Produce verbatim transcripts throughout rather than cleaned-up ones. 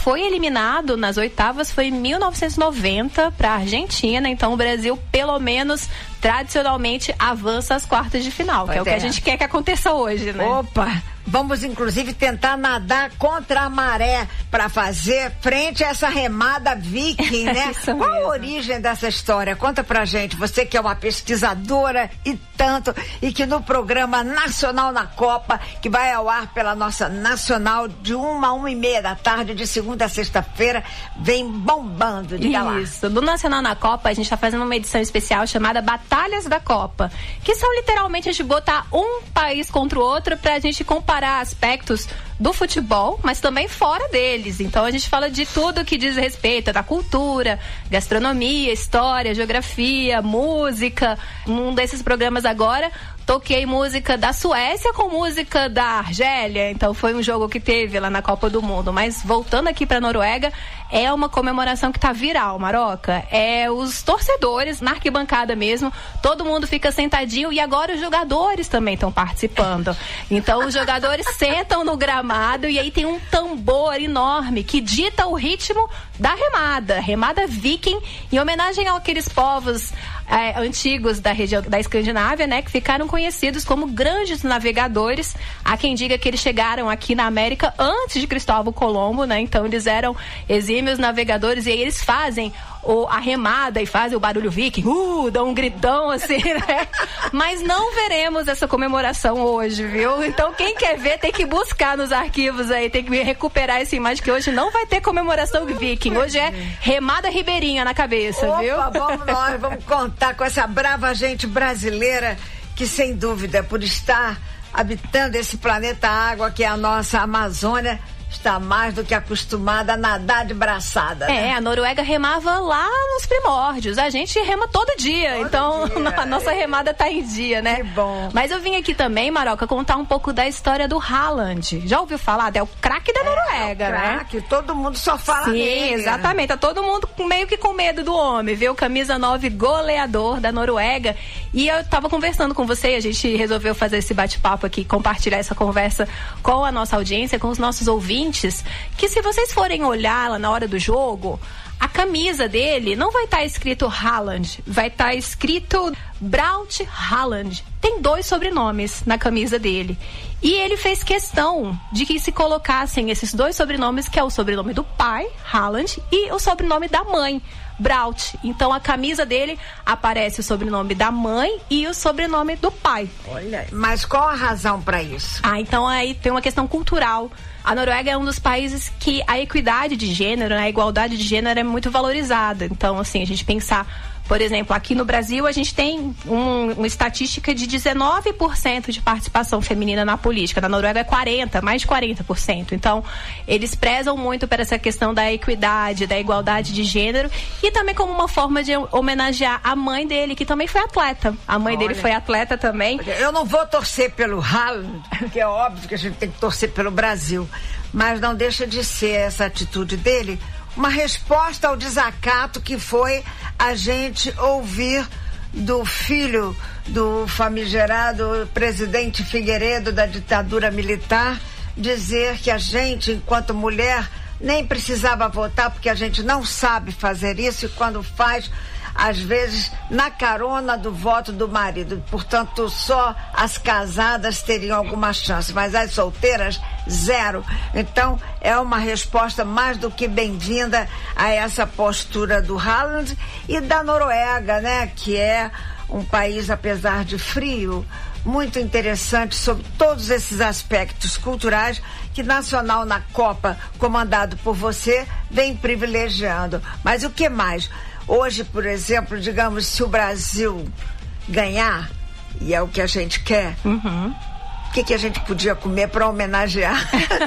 foi eliminado nas oitavas, foi em mil novecentos e noventa para a Argentina, então o Brasil, pelo menos, tradicionalmente, avança às quartas de final, que é o que a gente quer que aconteça hoje, né? Opa! Vamos, inclusive, tentar nadar contra a maré para fazer frente a essa remada viking, né? Qual a origem dessa história? Conta pra gente, você que é uma pesquisadora e tanto, e que no programa Nacional na Copa, que vai ao ar pela nossa Nacional de uma a uma e meia da tarde, de segunda a sexta-feira, vem bombando, diga lá. Isso, do Nacional na Copa, a gente tá fazendo uma edição especial chamada Batalhas da Copa, que são literalmente a gente botar um país contra o outro pra gente comparar aspectos do futebol, mas também fora deles. Então a gente fala de tudo que diz respeito da cultura, gastronomia, história, geografia, música. Num desses programas agora, toquei música da Suécia com música da Argélia, então foi um jogo que teve lá na Copa do Mundo. Mas voltando aqui para Noruega, é uma comemoração que tá viral, Maroca. É os torcedores na arquibancada mesmo, todo mundo fica sentadinho, e agora os jogadores também estão participando. Então os jogadores sentam no gramado e aí tem um tambor enorme que dita o ritmo da remada, remada viking, em homenagem àqueles povos é, antigos da região da Escandinávia, né, que ficaram conhecidos como grandes navegadores. Há quem diga que eles chegaram aqui na América antes de Cristóvão Colombo, né? Então eles eram exímios navegadores, e aí eles fazem o, a remada e fazem o barulho viking, uh, dão um gritão assim, né? Mas não veremos essa comemoração hoje, viu? Então quem quer ver tem que buscar nos arquivos aí, tem que recuperar essa imagem, que hoje não vai ter comemoração viking, hoje é remada ribeirinha na cabeça. Opa, viu? Vamos nós, vamos contar com essa brava gente brasileira que, sem dúvida, por estar habitando esse planeta água que é a nossa Amazônia, está mais do que acostumada a nadar de braçada, né? É, a Noruega remava lá nos primórdios. A gente rema todo dia, todo então dia. A nossa remada tá em dia, né? Que bom. Mas eu vim aqui também, Maroca, contar um pouco da história do Haaland. Já ouviu falar? É o craque da é, Noruega, é o né? Craque, todo mundo só fala Sim, dele. Exatamente. Tá todo mundo meio que com medo do homem, viu? Camisa nove, goleador da Noruega. E eu tava conversando com você, a gente resolveu fazer esse bate-papo aqui, compartilhar essa conversa com a nossa audiência, com os nossos ouvintes, que se vocês forem olhar lá na hora do jogo, a camisa dele não vai estar tá escrito Haaland, vai estar tá escrito Braut Haaland. Tem dois sobrenomes na camisa dele. E ele fez questão de que se colocassem esses dois sobrenomes, que é o sobrenome do pai, Haaland, e o sobrenome da mãe, Braut. Então a camisa dele aparece o sobrenome da mãe e o sobrenome do pai. Olha, mas qual a razão para isso? Ah, então aí tem uma questão cultural. A Noruega é um dos países que a equidade de gênero, né, a igualdade de gênero é muito valorizada. Então, assim, a gente pensar, por exemplo, aqui no Brasil a gente tem um, uma estatística de dezenove por cento de participação feminina na política. Na Noruega é quarenta por cento, mais de quarenta por cento. Então, eles prezam muito por essa questão da equidade, da igualdade de gênero, e também como uma forma de homenagear a mãe dele, que também foi atleta. A mãe Olha, dele foi atleta também. Eu não vou torcer pelo Haaland, porque é óbvio que a gente tem que torcer pelo Brasil, mas não deixa de ser essa atitude dele uma resposta ao desacato que foi a gente ouvir do filho do famigerado presidente Figueiredo da ditadura militar dizer que a gente, enquanto mulher, nem precisava votar porque a gente não sabe fazer isso, e quando faz, às vezes na carona do voto do marido. Portanto, só as casadas teriam alguma chance, mas as solteiras, zero. Então, é uma resposta mais do que bem-vinda a essa postura do Haaland e da Noruega, né? Que é um país, apesar de frio, muito interessante sobre todos esses aspectos culturais que Nacional na Copa, comandado por você, vem privilegiando. Mas o que mais? Hoje, por exemplo, digamos, se o Brasil ganhar, e é o que a gente quer, uhum. o que, que a gente podia comer para homenagear?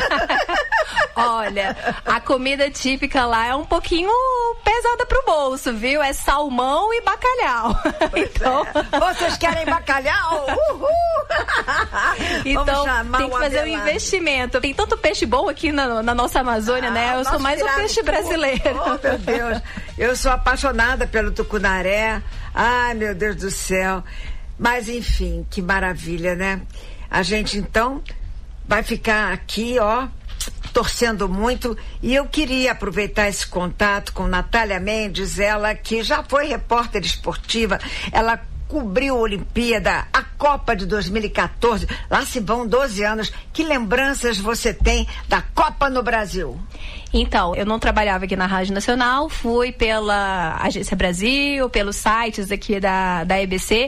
Olha, a comida típica lá é um pouquinho pesada pro bolso, viu? É salmão e bacalhau. Então... É. Vocês querem bacalhau? Uhul! Então, tem que fazer um investimento. Tem tanto peixe bom aqui na, na nossa Amazônia, ah, né? Eu sou mais um peixe brasileiro. Oh, meu Deus. Eu sou apaixonada pelo tucunaré. Ai, meu Deus do céu. Mas, enfim, que maravilha, né? A gente, então, vai ficar aqui, ó, torcendo muito, e eu queria aproveitar esse contato com Natália Mendes, ela que já foi repórter esportiva, ela cobriu a Olimpíada, a Copa de dois mil e quatorze, lá se vão doze anos. Que lembranças você tem da Copa no Brasil? Então, eu não trabalhava aqui na Rádio Nacional, fui pela Agência Brasil, pelos sites aqui da, da E B C,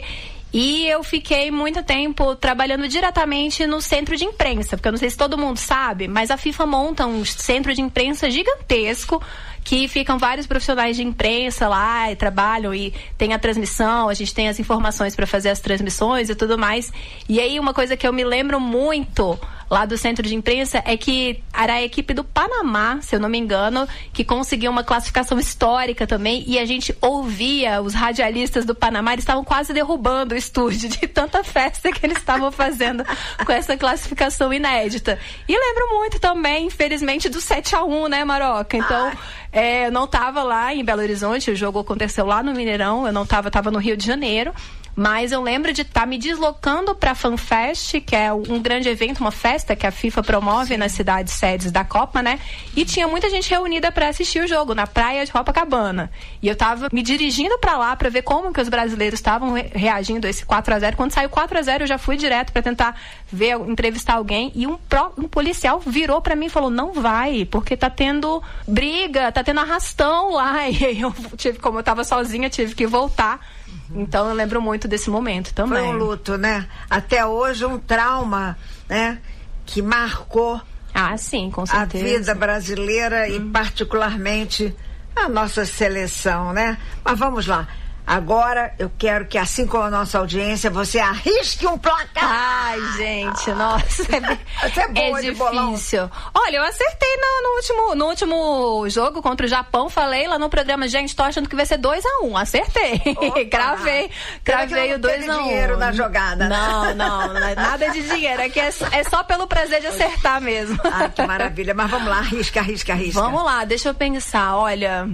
e eu fiquei muito tempo trabalhando diretamente no centro de imprensa, porque eu não sei se todo mundo sabe, mas a FIFA monta um centro de imprensa gigantesco, que ficam vários profissionais de imprensa lá e trabalham, e tem a transmissão, a gente tem as informações para fazer as transmissões e tudo mais. E aí uma coisa que eu me lembro muito lá do centro de imprensa é que era a equipe do Panamá, se eu não me engano, que conseguiu uma classificação histórica também, e a gente ouvia os radialistas do Panamá, eles estavam quase derrubando o estúdio de tanta festa que eles estavam fazendo com essa classificação inédita. E lembro muito também, infelizmente, do sete a um, né, Maroca? Então, é, eu não estava lá em Belo Horizonte, o jogo aconteceu lá no Mineirão, eu não estava, estava no Rio de Janeiro. Mas eu lembro de estar tá me deslocando para a FanFest, que é um grande evento, uma festa que a FIFA promove Sim. nas cidades sedes da Copa, né? E tinha muita gente reunida para assistir o jogo na praia de Copacabana. E eu estava me dirigindo para lá para ver como que os brasileiros estavam re reagindo a esse quatro a zero. Quando saiu quatro a zero, eu já fui direto para tentar ver, entrevistar alguém, e um, pró, um policial virou para mim e falou: não vai, porque tá tendo briga, tá tendo arrastão lá. E aí eu tive, como eu estava sozinha, tive que voltar. Então eu lembro muito desse momento também. Foi um luto, né? Até hoje um trauma, né? Que marcou ah, sim, com certeza. a vida brasileira hum. e particularmente a nossa seleção, né? Mas vamos lá. Agora eu quero que, assim como a nossa audiência, você arrisque um placar. Ai, gente, nossa. É, Você é boa é de difícil. Bolão. Olha, eu acertei no, no, último, no último jogo contra o Japão. Falei lá no programa, gente, tô achando que vai ser dois a um. Acertei. Gravei. Gravei o dois a um. Não dinheiro na jogada. Não, não, nada de dinheiro. É que é, é só pelo prazer de acertar mesmo. Ah, que maravilha. Mas vamos lá, arrisca, arrisca, arrisca. Vamos lá, deixa eu pensar. Olha,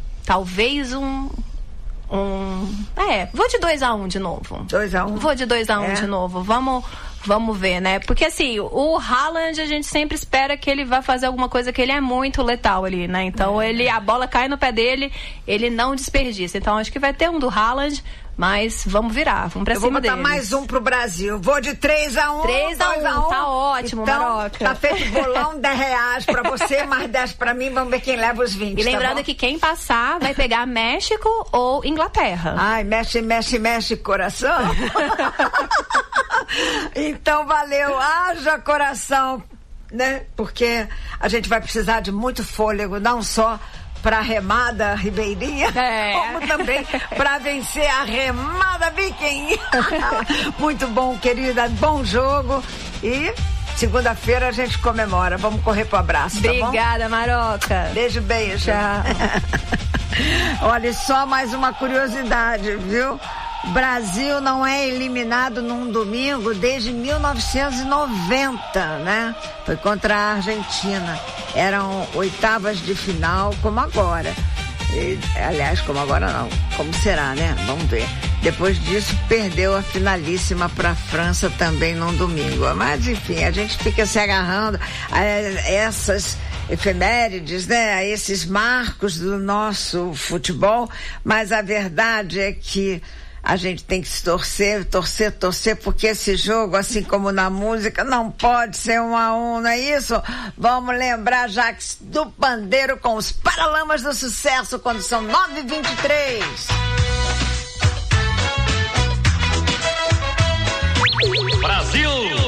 talvez um... Um... É, vou de dois a um de novo. dois a um? Vou de dois a um é. de novo. Vamos, vamos ver, né? Porque assim, o Haaland, a gente sempre espera que ele vá fazer alguma coisa, que ele é muito letal ali, né? Então é. ele, a bola cai no pé dele, ele não desperdiça. Então acho que vai ter um do Haaland, mas vamos virar, vamos pra Eu cima dele. Eu vou botar deles. mais um pro Brasil. Vou de três a um. três a um, tá ótimo, então, Maroca. Tá feito bolão, dez reais pra você, mais dez pra mim, vamos ver quem leva os vinte. E lembrando tá que quem passar vai pegar México ou Inglaterra. Ai, mexe, mexe, mexe coração. Então valeu, haja coração, né? Porque a gente vai precisar de muito fôlego, não só para a remada ribeirinha, é. como também para vencer a remada viking. Muito bom, querida, bom jogo, e segunda-feira a gente comemora. Vamos correr pro abraço, tá bom? Obrigada, Maroca. Beijo, beijo. Tchau. Olha, só mais uma curiosidade, viu? Brasil não é eliminado num domingo desde mil novecentos e noventa, né? Foi contra a Argentina. Eram oitavas de final, como agora. E, aliás, como agora não. Como será, né? Vamos ver. Depois disso, perdeu a finalíssima para a França também num domingo. Mas, enfim, a gente fica se agarrando a essas efemérides, né? A esses marcos do nosso futebol. Mas a verdade é que a gente tem que se torcer, torcer, torcer, porque esse jogo, assim como na música, não pode ser um a um, não é isso? Vamos lembrar, Jax, do pandeiro com os Paralamas do Sucesso, quando são nove e vinte e três. Brasil!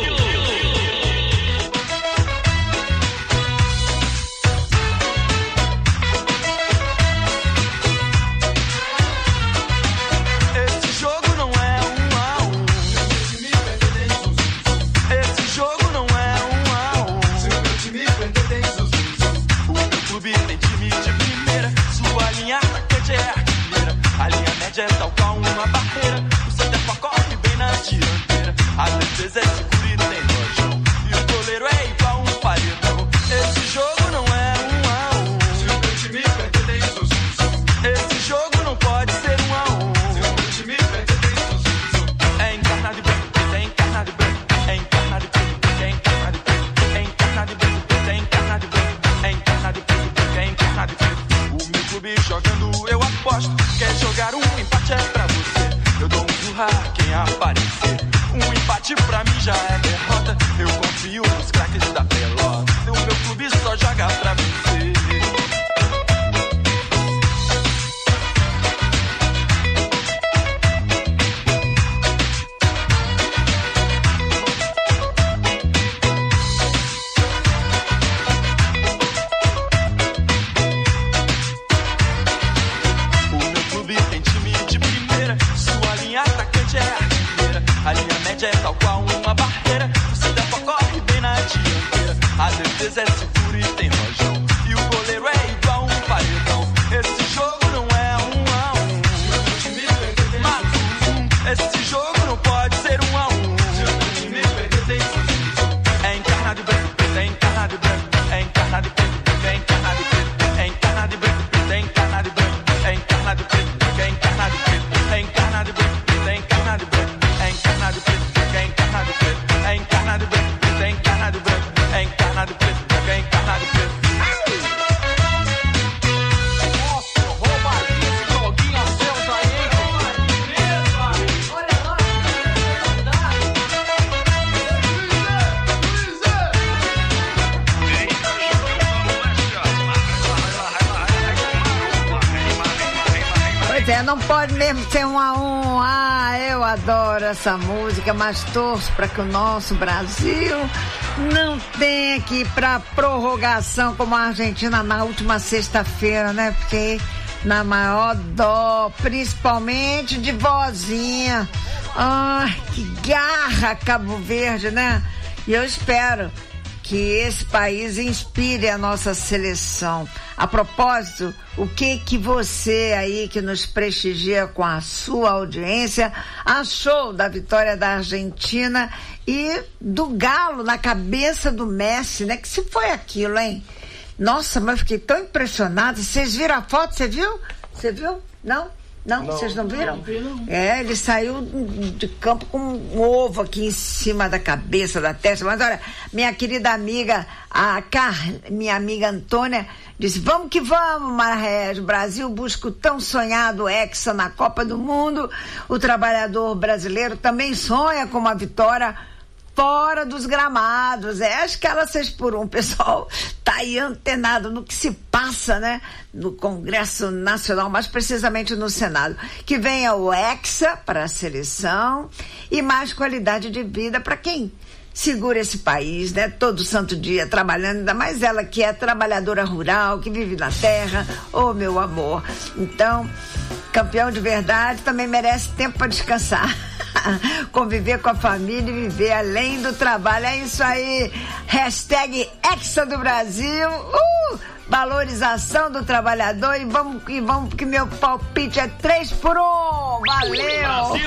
É tal qual uma barreira, o Santepa corre bem na dianteira. A defesa é segura e tem nojão, e o goleiro é igual um paredão. Esse jogo não é um a um. Se o meu time perder tem zum. Esse jogo não pode ser um a um. Se o meu time perder tem zum. É encarnado e branco, é encarnado e branco, é encarnado e branco, é encarnado e branco, é encarnado e branco, é encarnado clube jogando, eu aposto. Quer jogar um empate é pra você. Eu dou um zurra a quem aparecer. Um empate pra mim já é derrota. Eu confio nos craques da pelota. O meu clube só joga pra vencer. A linha média é tal qual uma barreira. Se der pra corre bem na dianteira. A defesa é segura e tem rojão. E o goleiro é igual um paredão. Esse jogo não é um a um. Mas esse jogo não pode ser um a um. É encarnado branco, preto, é encarnado branco. É encarnado preto, preto, é encarnado preto. É encarnado branco, preto, é encarnado branco. É encarnado preto, preto, é encarnado preto. É encarnado branco, preto, é encarnado branco. É encarnado preto, é encarnado preto, é encarnado branco, é encarnado branco, é encarnado preto, é encarnado preto. Nossa, rouba esse joguinho a Celta aí, hein? Olha lá, Pois é, não pode mesmo ser um a um. Ah, eu adoro essa música, mas torço para que o nosso Brasil não tenha que ir para prorrogação como a Argentina na última sexta-feira, né? Porque na maior dó, principalmente de vozinha. Ai, que garra Cabo Verde, né? E eu espero que esse país inspire a nossa seleção. A propósito, o que que você aí que nos prestigia com a sua audiência achou da vitória da Argentina e do Galo na cabeça do Messi, né? Que se foi aquilo, hein? Nossa, mas eu fiquei tão impressionada. Vocês viram a foto? Você viu? Você viu? Não? Não, não, vocês não viram? Não, não. É, ele saiu de campo com um ovo aqui em cima da cabeça, da testa. Mas olha, minha querida amiga, a Car... minha amiga Antônia, disse, vamos que vamos, Marrés. O Brasil busca o tão sonhado Hexa na Copa do Mundo. O trabalhador brasileiro também sonha com uma vitória fora dos gramados. É, acho que ela seis por um, o pessoal tá aí antenado no que se passa, né? No Congresso Nacional, mais precisamente no Senado. Que venha o Hexa para a seleção e mais qualidade de vida para quem segura esse país, né? Todo santo dia trabalhando, ainda mais ela que é trabalhadora rural, que vive na terra. Ô, meu amor. Então, campeão de verdade também merece tempo para descansar. Conviver com a família e viver além do trabalho. É isso aí. Hashtag Hexa do Brasil. Uh! Valorização do trabalhador. E vamos, e vamos, que meu palpite é três por um. Valeu!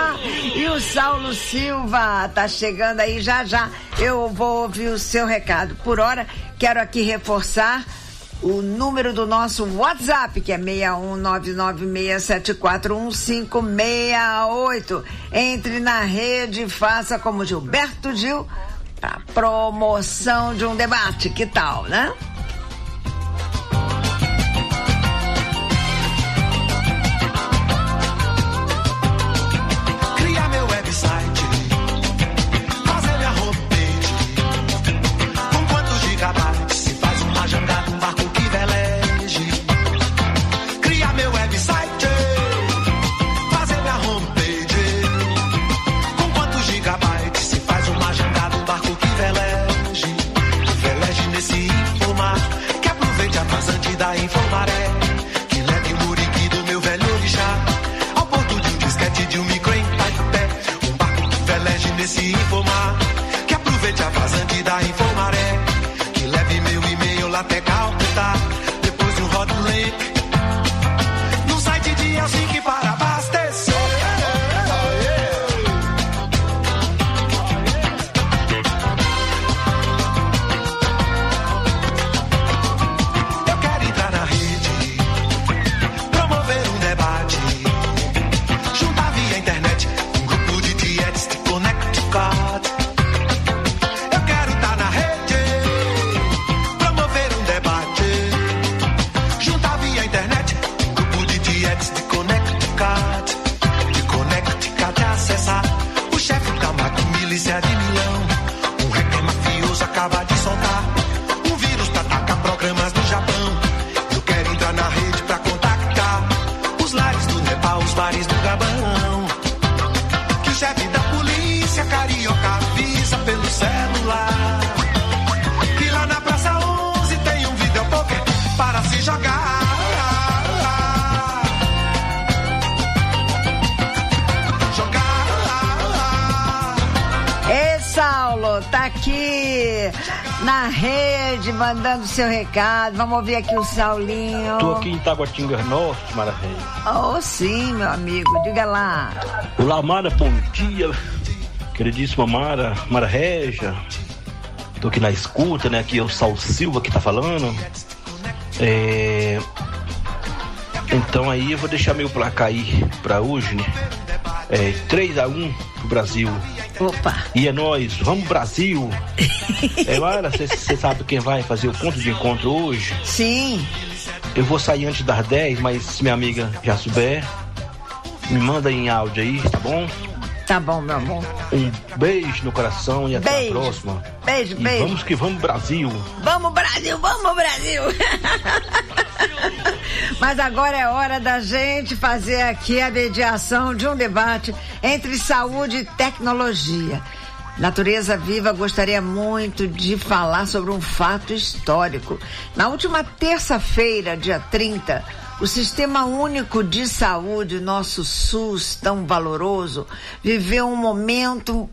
E o Saulo Silva tá chegando aí já já. Eu vou ouvir o seu recado. Por hora, quero aqui reforçar o número do nosso WhatsApp, que é seis um nove nove seis sete quatro um cinco seis oito. Entre na rede e faça como Gilberto Gil para promoção de um debate. Que tal, né? Criar meu website, fazer minha homepage, com quantos gigabytes se faz uma jangada, um barco que veleje. Criar meu website, fazer minha homepage, com quantos gigabytes se faz uma jangada, um barco que veleje. Veleje nesse informar, que aproveite a vazante da Infomaré, que leve Muriqui do meu velho orixá ao porto de um disquete, de um micro em pé. Um barco que veleje nesse informar, que aproveite a vazante da Infomaré, que leve meu e-mail lá até Calcutá, depois um hot link no site de Helsinki para abastecer. Eu quero entrar na rede aqui na rede, mandando seu recado. Vamos ouvir aqui o Saulinho. Tô aqui em Taguatinga Norte, Mara Regia. Oh, sim, meu amigo, diga lá. Olá, Mara, bom dia. Queridíssima Mara, Mara Regia. Tô aqui na escuta, né? Aqui é o Sal Silva que tá falando. É... Então aí eu vou deixar meu placar aí pra hoje, né? É três a um pro Brasil. Opa! E é nóis, vamos Brasil! É, Mara, você sabe quem vai fazer o ponto de encontro hoje? Sim. Eu vou sair antes das dez, mas se minha amiga já souber, me manda em áudio aí, tá bom? Tá bom, meu amor. Um beijo no coração e até beijo. a próxima. Beijo, e beijo. Vamos que vamos, Brasil. Vamos, Brasil, vamos, Brasil. Mas agora é hora da gente fazer aqui a mediação de um debate entre saúde e tecnologia. Natureza Viva gostaria muito de falar sobre um fato histórico. Na última terça-feira, dia trinta, o Sistema Único de Saúde, nosso SUS tão valoroso, viveu um momento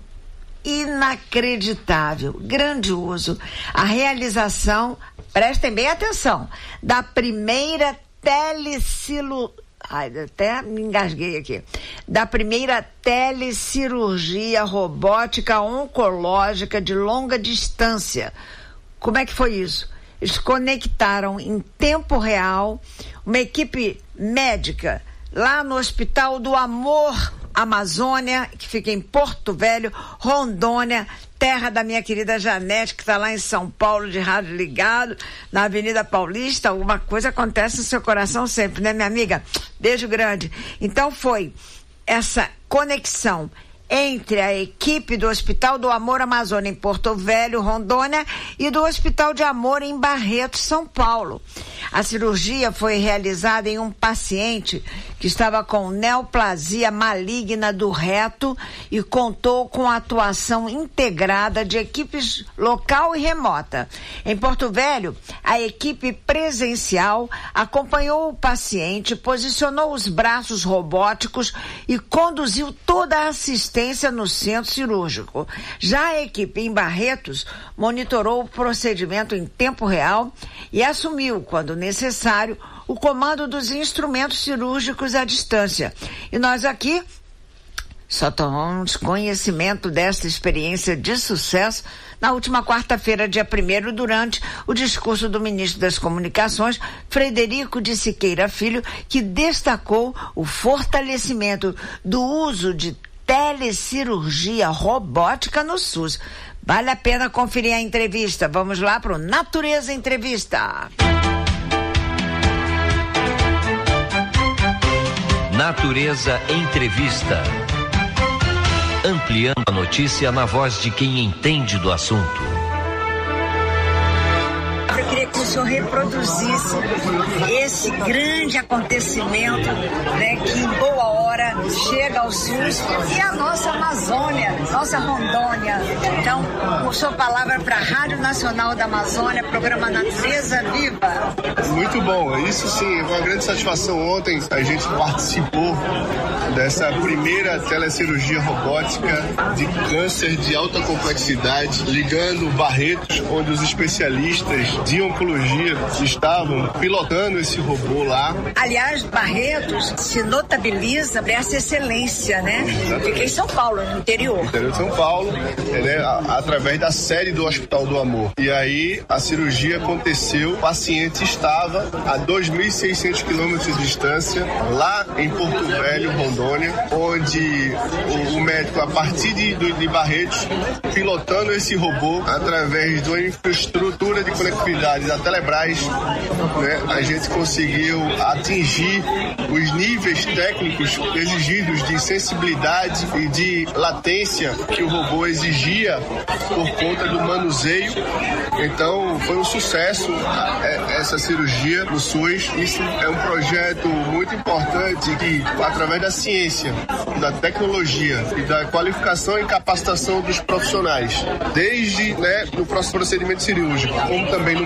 inacreditável, grandioso. A realização, prestem bem atenção, da primeira telecilo... Ai, até me engasguei aqui. Da primeira telecirurgia robótica oncológica de longa distância. Como é que foi isso? Eles conectaram em tempo real uma equipe médica lá no Hospital do Amor Amazônia, que fica em Porto Velho, Rondônia, terra da minha querida Janete, que está lá em São Paulo, de rádio ligado, na Avenida Paulista. Alguma coisa acontece no seu coração sempre, né, minha amiga? Beijo grande. Então foi essa conexão entre a equipe do Hospital do Amor Amazônia em Porto Velho, Rondônia, e do Hospital de Amor em Barretos, São Paulo. A cirurgia foi realizada em um paciente que estava com neoplasia maligna do reto e contou com a atuação integrada de equipes local e remota. Em Porto Velho, a equipe presencial acompanhou o paciente, posicionou os braços robóticos e conduziu toda a assistência no centro cirúrgico. Já a equipe em Barretos monitorou o procedimento em tempo real e assumiu, quando necessário, o comando dos instrumentos cirúrgicos à distância. E nós aqui só tomamos conhecimento desta experiência de sucesso na última quarta-feira, dia primeiro, durante o discurso do ministro das Comunicações, Frederico de Siqueira Filho, que destacou o fortalecimento do uso de telecirurgia robótica no SUS. Vale a pena conferir a entrevista. Vamos lá para o Natureza Entrevista. Natureza Entrevista. Ampliando a notícia na voz de quem entende do assunto. Eu queria que o senhor reproduzisse esse grande acontecimento, né, que em boa hora chega ao SUS e a nossa Amazônia, nossa Rondônia. Então, por sua palavra para a Rádio Nacional da Amazônia, programa Natureza Viva. Muito bom, isso sim, foi uma grande satisfação. Ontem a gente participou dessa primeira telecirurgia robótica de câncer de alta complexidade, ligando Barretos, onde os especialistas de oncologia estavam pilotando esse robô lá. Aliás, Barretos se notabiliza por essa excelência, né? Fica em São Paulo, no interior. No interior de São Paulo, né, a, através da sede do Hospital do Amor. E aí a cirurgia aconteceu, o paciente estava a dois mil e seiscentos quilômetros de distância, lá em Porto Velho, Rondônia, onde o, o médico, a partir de, de Barretos, pilotando esse robô através de uma infraestrutura de conectividade da Telebrás, né, a gente conseguiu atingir os níveis técnicos exigidos de sensibilidade e de latência que o robô exigia por conta do manuseio. Então foi um sucesso essa cirurgia no SUS. Isso é um projeto muito importante que, através da ciência, da tecnologia e da qualificação e capacitação dos profissionais, desde, né, no próximo procedimento cirúrgico, como também no manuseio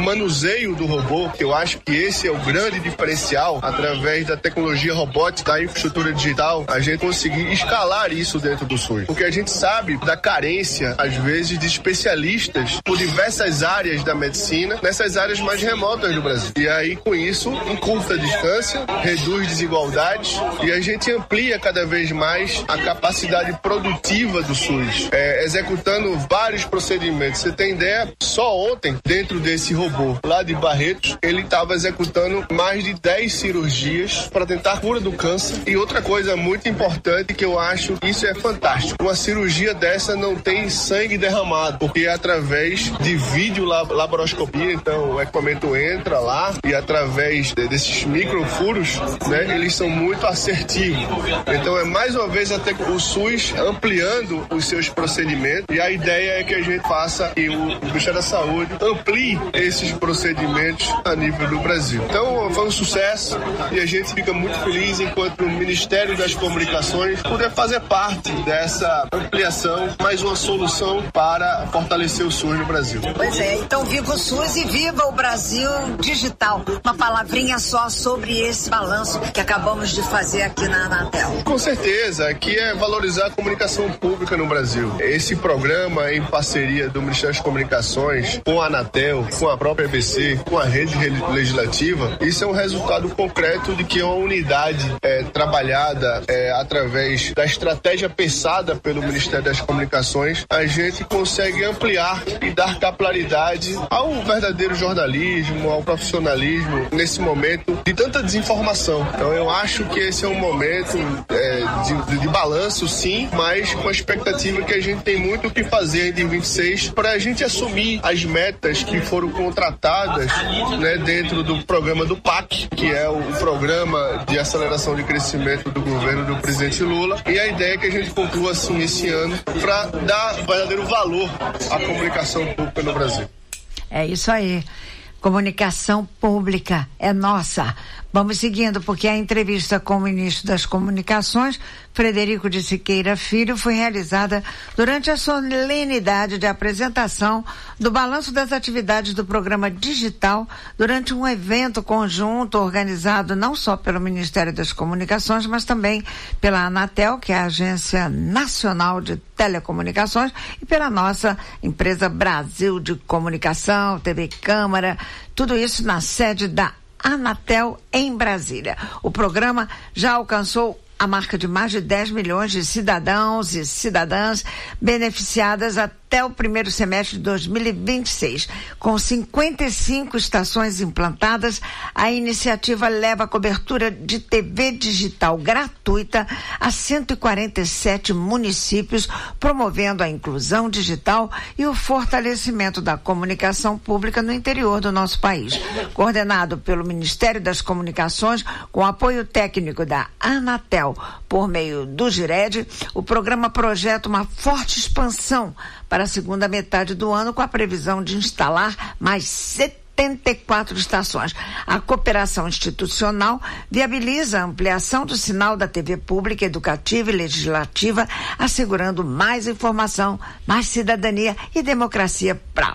manuseio do robô, que eu acho que esse é o grande diferencial, através da tecnologia robótica, da infraestrutura digital, a gente conseguir escalar isso dentro do SUS. Porque a gente sabe da carência, às vezes, de especialistas por diversas áreas da medicina, nessas áreas mais remotas do Brasil. E aí, com isso, encurta a distância, reduz desigualdades e a gente amplia cada vez mais a capacidade produtiva do SUS, é, executando vários procedimentos. Você tem ideia? Só ontem, dentro desse robô lá de Barretos, ele estava executando mais de dez cirurgias para tentar a cura do câncer. E outra coisa muito importante que eu acho que isso é fantástico, uma cirurgia dessa não tem sangue derramado, porque é através de vídeo laparoscopia, então o equipamento entra lá e através de, desses microfuros, né, eles são muito assertivos. Então é mais uma vez até o SUS ampliando os seus procedimentos, e a ideia é que a gente faça que o Ministério da Saúde amplie esses procedimentos a nível do Brasil. Então foi um sucesso e a gente fica muito feliz enquanto o Ministério das Comunicações poder fazer parte dessa ampliação, mais uma solução para fortalecer o SUS no Brasil. Pois é, então viva o SUS e viva o Brasil digital. Uma palavrinha só sobre esse balanço que acabamos de fazer aqui na Anatel. Com certeza, aqui é valorizar a comunicação pública no Brasil. Esse programa em parceria do Ministério das Comunicações com a Anatel, com a própria E B C, com a rede legislativa, isso é um resultado concreto de que é uma unidade é, trabalhada é, através da estratégia pensada pelo Ministério das Comunicações, a gente consegue ampliar e dar capilaridade ao verdadeiro jornalismo, ao profissionalismo nesse momento de tanta desinformação. Então eu acho que esse é um momento é, de, de balanço, sim, mas com a expectativa que a gente tem muito o que fazer em vinte e seis para a gente assumir as metas que foram contratadas, né, dentro do programa do P A C, que é o, o programa de aceleração de crescimento do governo do presidente Lula, e a ideia é que a gente conclua assim esse ano para dar verdadeiro valor à comunicação pública no Brasil. É isso aí. Comunicação pública é nossa. Vamos seguindo, porque a entrevista com o ministro das Comunicações, Frederico de Siqueira Filho, foi realizada durante a solenidade de apresentação do balanço das atividades do programa digital durante um evento conjunto organizado não só pelo Ministério das Comunicações, mas também pela Anatel, que é a Agência Nacional de Telecomunicações, e pela nossa empresa Brasil de Comunicação, T V Câmara, tudo isso na sede da Anatel em Brasília. O programa já alcançou a marca de mais de dez milhões de cidadãos e cidadãs beneficiadas até o primeiro semestre de dois mil e vinte e seis. Com cinquenta e cinco estações implantadas, a iniciativa leva a cobertura de T V digital gratuita a cento e quarenta e sete municípios, promovendo a inclusão digital e o fortalecimento da comunicação pública no interior do nosso país. Coordenado pelo Ministério das Comunicações, com apoio técnico da Anatel, por meio do Gired, o programa projeta uma forte expansão para a segunda metade do ano, com a previsão de instalar mais setenta e quatro estações. A cooperação institucional viabiliza a ampliação do sinal da T V pública, educativa e legislativa, assegurando mais informação, mais cidadania e democracia para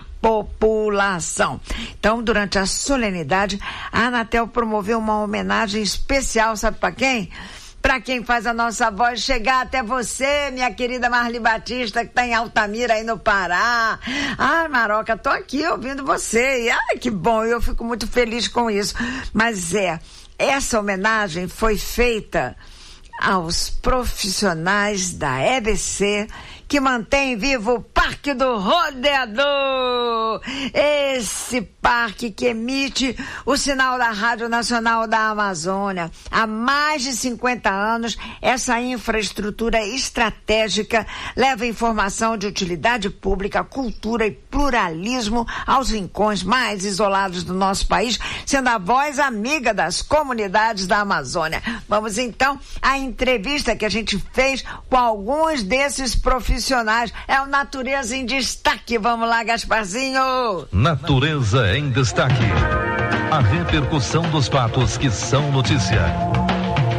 população. Então, durante a solenidade, a Anatel promoveu uma homenagem especial, sabe para quem? Para quem faz a nossa voz chegar até você, minha querida Marli Batista, que está em Altamira, aí no Pará. Ai, Maroca, tô aqui ouvindo você. E, ai, que bom, eu fico muito feliz com isso. Mas é, essa homenagem foi feita aos profissionais da E B C, que mantém vivo o Parque do Rodeador. Esse parque que emite o sinal da Rádio Nacional da Amazônia. Há mais de cinquenta anos, essa infraestrutura estratégica leva informação de utilidade pública, cultura e pluralismo aos rincões mais isolados do nosso país, sendo a voz amiga das comunidades da Amazônia. Vamos então à entrevista que a gente fez com alguns desses profissionais. É o Natureza em Destaque. Vamos lá, Gasparzinho. Natureza em Destaque. A repercussão dos fatos que são notícia.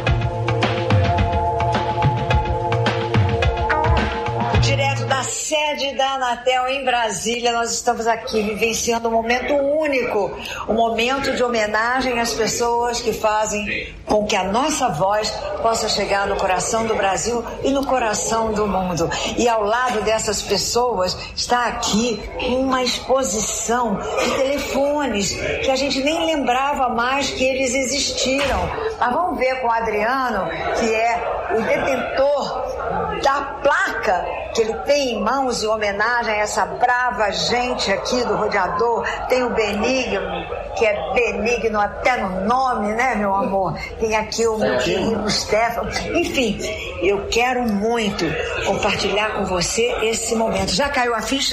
Direto da sede sede da Anatel em Brasília, nós estamos aqui vivenciando um momento único, um momento de homenagem às pessoas que fazem com que a nossa voz possa chegar no coração do Brasil e no coração do mundo. E ao lado dessas pessoas está aqui uma exposição de telefones que a gente nem lembrava mais que eles existiram. Mas vamos ver com o Adriano, que é o detentor da placa que ele tem em mãos em homenagem a essa brava gente aqui do rodeador. Tem o Benigno, que é benigno até no nome, né, meu amor? Tem aqui o meu querido Stefano. Enfim, eu quero muito compartilhar com você esse momento. Já caiu a ficha?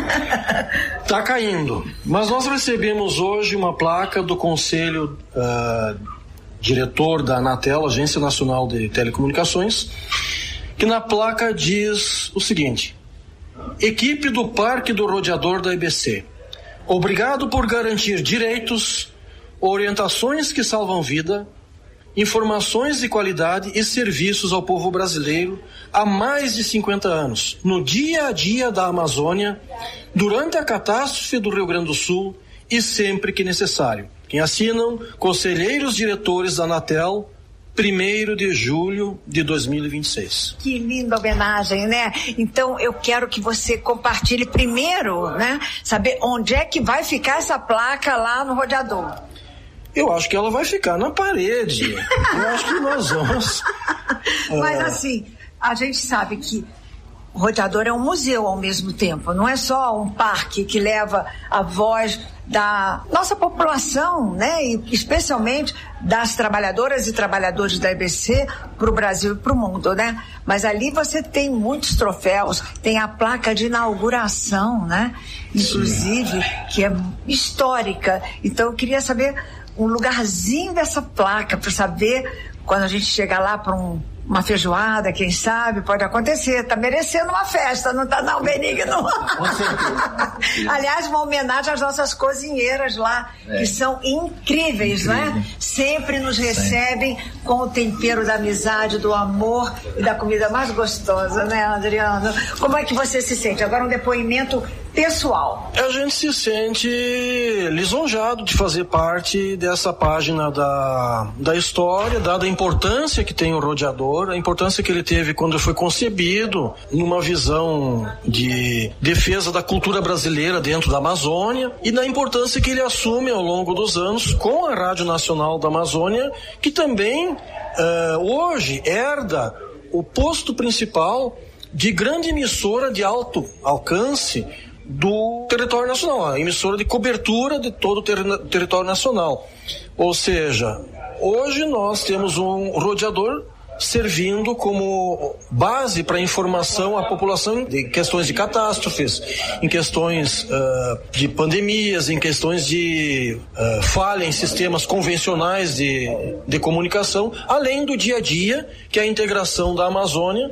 Tá caindo. Mas nós recebemos hoje uma placa do Conselho uh, Diretor da Anatel, Agência Nacional de Telecomunicações, que na placa diz o seguinte: equipe do Parque do Rodeador da E B C, obrigado por garantir direitos, orientações que salvam vida, informações de qualidade e serviços ao povo brasileiro há mais de cinquenta anos, no dia a dia da Amazônia, durante a catástrofe do Rio Grande do Sul e sempre que necessário. Quem assinam, conselheiros diretores da Anatel, primeiro de julho de dois mil e vinte e seis. Que linda homenagem, né? Então eu quero que você compartilhe primeiro, né? Saber onde é que vai ficar essa placa lá no rodeador. Eu acho que ela vai ficar na parede. Eu acho que nós vamos... Mas assim, a gente sabe que o rodeador é um museu ao mesmo tempo. Não é só um parque que leva a voz da nossa população, né, e especialmente das trabalhadoras e trabalhadores da E B C para o Brasil e para o mundo, né? Mas ali você tem muitos troféus, tem a placa de inauguração, né? Inclusive, sim, que é histórica. Então eu queria saber um lugarzinho dessa placa para saber quando a gente chegar lá para um uma feijoada, quem sabe, pode acontecer. Tá merecendo uma festa, não tá não, Benigno? Aliás, uma homenagem às nossas cozinheiras lá, é, que são incríveis, incrível, né? Sempre nos recebem Sim. com o tempero da amizade, do amor e da comida mais gostosa, né, Adriano? Como é que você se sente? Agora um depoimento pessoal. A gente se sente lisonjado de fazer parte dessa página da, da história, dada a importância que tem o rodeador, a importância que ele teve quando foi concebido numa visão de defesa da cultura brasileira dentro da Amazônia e na importância que ele assume ao longo dos anos com a Rádio Nacional da Amazônia, que também uh, hoje herda o posto principal de grande emissora de alto alcance do território nacional, a emissora de cobertura de todo o ter- território nacional. Ou seja, hoje nós temos um rodeador servindo como base para informação à população em questões de catástrofes, em questões uh, de pandemias, em questões de uh, falha em sistemas convencionais de, de comunicação, além do dia a dia, que é a integração da Amazônia,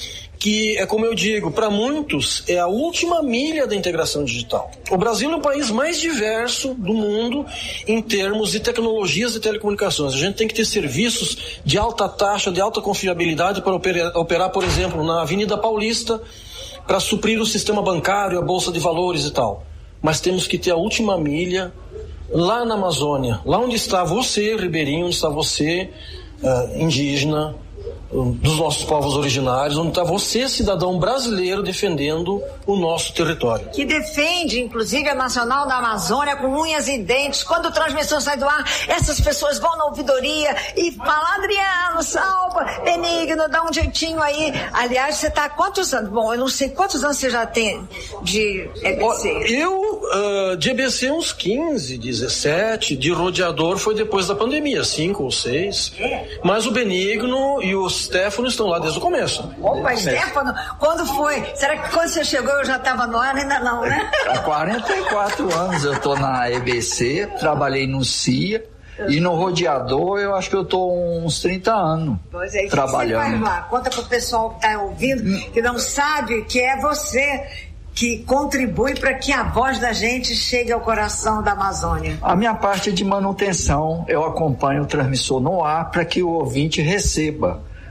que é, como eu digo, para muitos é a última milha da integração digital. O Brasil é o país mais diverso do mundo em termos de tecnologias de telecomunicações. A gente tem que ter serviços de alta taxa, de alta confiabilidade para operar, operar por exemplo, na Avenida Paulista, para suprir o sistema bancário, a Bolsa de Valores e tal. Mas temos que ter a última milha lá na Amazônia, lá onde está você, ribeirinho, onde está você, uh, indígena, dos nossos povos originários, onde está você, cidadão brasileiro, defendendo o nosso território. Que defende, inclusive, a Nacional da Amazônia com unhas e dentes. Quando o transmissor sai do ar, essas pessoas vão na ouvidoria e falam: Adriano, salva, Benigno, dá um jeitinho aí. Aliás, você está há quantos anos? Bom, eu não sei quantos anos você já tem de E B C. Eu, uh, de E B C, uns quinze, dezessete, de rodeador foi depois da pandemia, cinco ou seis. É. Mas o Benigno e o Stefano estão lá desde o começo. Opa, Stefano, quando foi? Será que quando você chegou eu já estava no ar? Ainda não, né? Há quarenta e quatro anos eu estou na E B C, trabalhei no C I A e no rodeador eu acho que eu estou uns trinta anos pois é, trabalhando. Você faz lá? Conta para o pessoal que está ouvindo, que não sabe que é você que contribui para que a voz da gente chegue ao coração da Amazônia. A minha parte é de manutenção, eu acompanho o transmissor no ar para que o ouvinte receba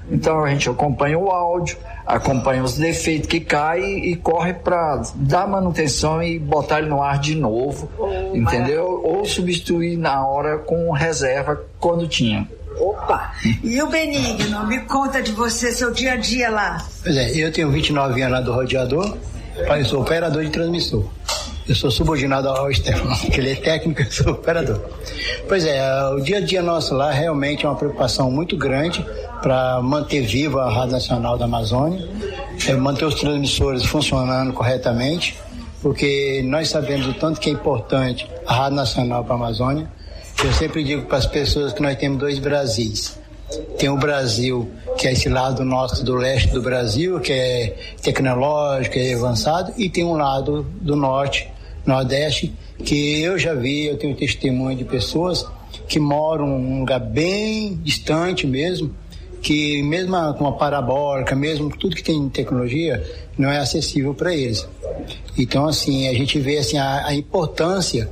Então a gente acompanha o áudio, acompanha os defeitos que caem e corre para dar manutenção e botar ele no ar de novo, oh, entendeu? Maravilha. Ou substituir na hora com reserva quando tinha. Opa! E o Benigno, me conta de você, seu dia a dia lá. Pois é, eu tenho vinte e nove anos lá do rodeador, eu sou operador de transmissor. Eu sou subordinado ao Stefano, que ele é técnico, eu sou operador. Pois é, o dia a dia nosso lá realmente é uma preocupação muito grande para manter viva a Rádio Nacional da Amazônia, é manter os transmissores funcionando corretamente, porque nós sabemos o tanto que é importante a Rádio Nacional para a Amazônia. Eu sempre digo para as pessoas que nós temos dois Brasis. Tem o Brasil, que é esse lado nosso do leste do Brasil, que é tecnológico, é avançado, e tem um lado do norte, nordeste, que eu já vi, eu tenho testemunho de pessoas que moram num lugar bem distante mesmo, que mesmo com uma parabólica, mesmo tudo que tem tecnologia, não é acessível para eles. Então, assim, a gente vê assim, a, a importância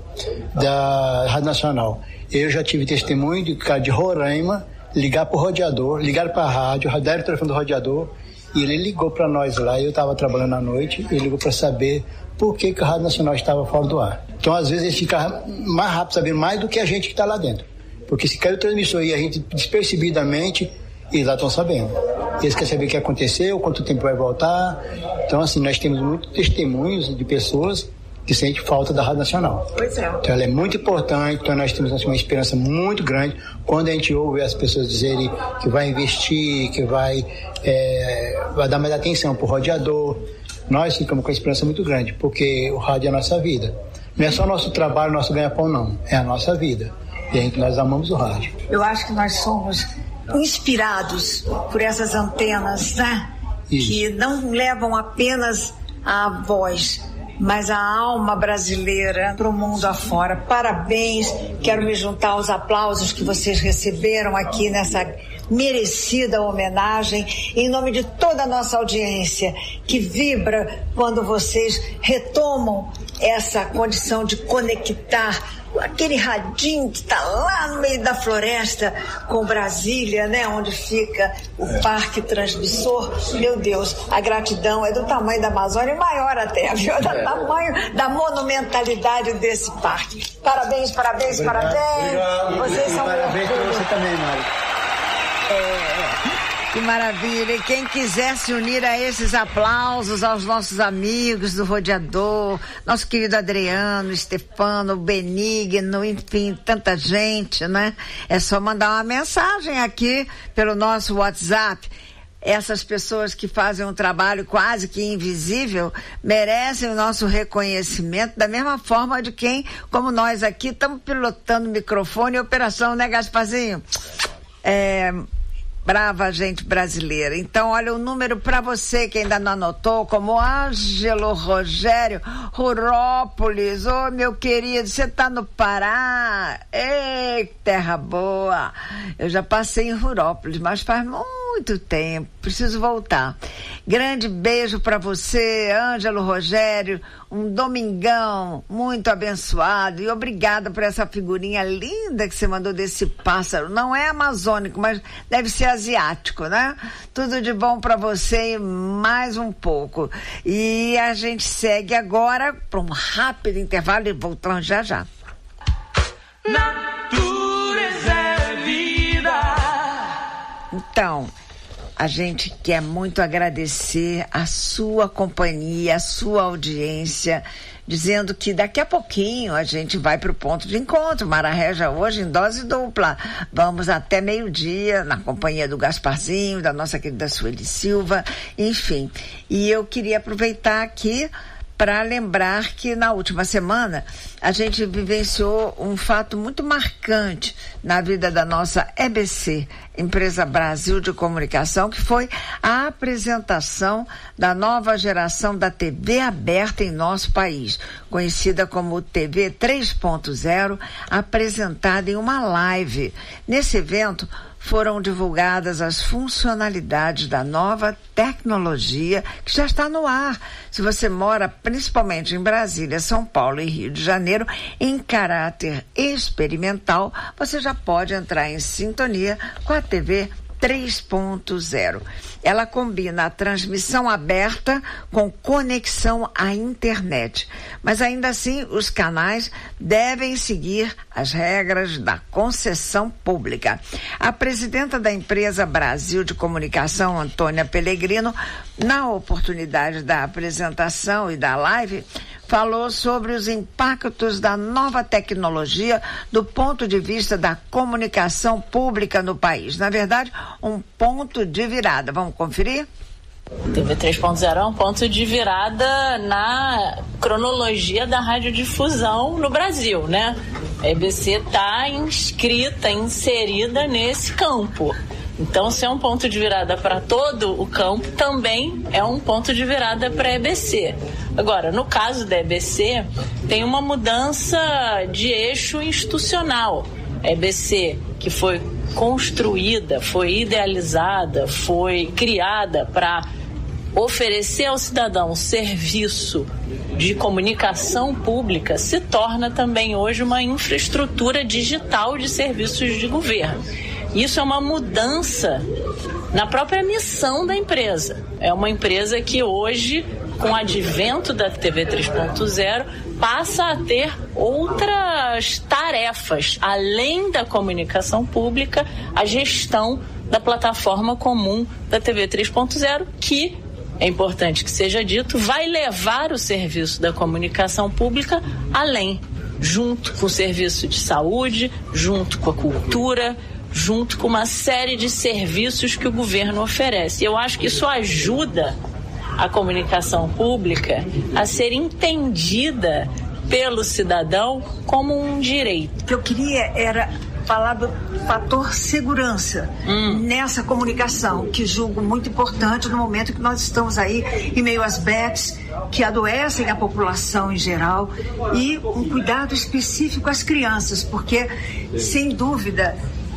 da Rádio Nacional. Eu já tive testemunho de cara de Roraima ligar para o rodeador, ligar para a rádio, deram o telefone do rodeador, e ele ligou para nós lá, eu estava trabalhando à noite, ele ligou para saber por que, que a Rádio Nacional estava fora do ar. Então, às vezes, ele fica mais rápido sabendo mais do que a gente que está lá dentro. Porque se caiu o transmissor e a gente despercebidamente, eles lá estão sabendo. Eles querem saber o que aconteceu, quanto tempo vai voltar. Então, assim, nós temos muitos testemunhos de pessoas que sentem falta da Rádio Nacional. Pois é. Então, ela é muito importante, então nós temos assim, uma esperança muito grande quando a gente ouve as pessoas dizerem que vai investir, que vai, é, vai dar mais atenção para o rodeador. Nós ficamos com uma esperança muito grande, porque o rádio é a nossa vida. Não é só nosso trabalho, nosso ganha-pão, não. É a nossa vida. E aí nós amamos o rádio. Eu acho que nós somos inspirados por essas antenas, né? Isso. Que não levam apenas a voz, mas a alma brasileira para o mundo afora. Parabéns, quero me juntar aos aplausos que vocês receberam aqui nessa merecida homenagem, em nome de toda a nossa audiência, que vibra quando vocês retomam essa condição de conectar aquele radinho que está lá no meio da floresta com Brasília, né, onde fica o parque transmissor. Meu Deus, a gratidão é do tamanho da Amazônia, maior até, viu? Do tamanho da monumentalidade desse parque. Parabéns, parabéns, obrigado, parabéns. Obrigado. Vocês são parabéns para você também, Mário. É... Que maravilha! E quem quiser se unir a esses aplausos aos nossos amigos do rodeador, nosso querido Adriano, Stefano, Benigno, enfim, tanta gente, né? É só mandar uma mensagem aqui pelo nosso WhatsApp. Essas pessoas que fazem um trabalho quase que invisível merecem o nosso reconhecimento da mesma forma de quem, como nós aqui, estamos pilotando microfone e operação, né, Gasparzinho? É... Brava gente brasileira. Então, olha o número para você que ainda não anotou, como Ângelo Rogério, Rurópolis. Ô, oh, meu querido, você tá no Pará? Ei, terra boa. Eu já passei em Rurópolis, mas faz muito tempo. Preciso voltar. Grande beijo para você, Ângelo Rogério. Um domingão muito abençoado, e obrigada por essa figurinha linda que você mandou desse pássaro. Não é amazônico, mas deve ser asiático, né? Tudo de bom para você e mais um pouco. E a gente segue agora para um rápido intervalo e voltamos já já. Natureza é vida. Então, a gente quer muito agradecer a sua companhia, a sua audiência, dizendo que daqui a pouquinho a gente vai para o ponto de encontro. Mara Régia hoje em dose dupla. Vamos até meio-dia na companhia do Gasparzinho, da nossa querida Sueli Silva, enfim. E eu queria aproveitar aqui para lembrar que na última semana a gente vivenciou um fato muito marcante na vida da nossa E B C, Empresa Brasil de Comunicação, que foi a apresentação da nova geração da T V aberta em nosso país, conhecida como T V três ponto zero, apresentada em uma live. Nesse evento foram divulgadas as funcionalidades da nova tecnologia que já está no ar. Se você mora principalmente em Brasília, São Paulo e Rio de Janeiro, em caráter experimental, você já pode entrar em sintonia com a T V três ponto zero. Ela combina a transmissão aberta com conexão à internet. Mas ainda assim, os canais devem seguir as regras da concessão pública. A presidenta da empresa Brasil de Comunicação, Antônia Pellegrino, na oportunidade da apresentação e da live, falou sobre os impactos da nova tecnologia do ponto de vista da comunicação pública no país. Na verdade, um ponto de virada. Vamos conferir? T V três ponto zero é um ponto de virada na cronologia da radiodifusão no Brasil, né? A E B C está inscrita, inserida nesse campo. Então, se é um ponto de virada para todo o campo, também é um ponto de virada para a E B C. Agora, no caso da E B C, tem uma mudança de eixo institucional. A E B C, que foi construída, foi idealizada, foi criada para oferecer ao cidadão serviço de comunicação pública, se torna também hoje uma infraestrutura digital de serviços de governo. Isso é uma mudança na própria missão da empresa. É uma empresa que hoje, com o advento da T V três ponto zero, passa a ter outras tarefas, além da comunicação pública, a gestão da plataforma comum da T V três ponto zero, que, é importante que seja dito, vai levar o serviço da comunicação pública além, junto com o serviço de saúde, junto com a cultura, junto com uma série de serviços que o governo oferece. Eu acho que isso ajuda a comunicação pública a ser entendida pelo cidadão como um direito. O que eu queria era falar do fator segurança hum. nessa comunicação, que julgo muito importante no momento que nós estamos aí em meio às bets que adoecem a população em geral, e um cuidado específico às crianças, porque, sem dúvida,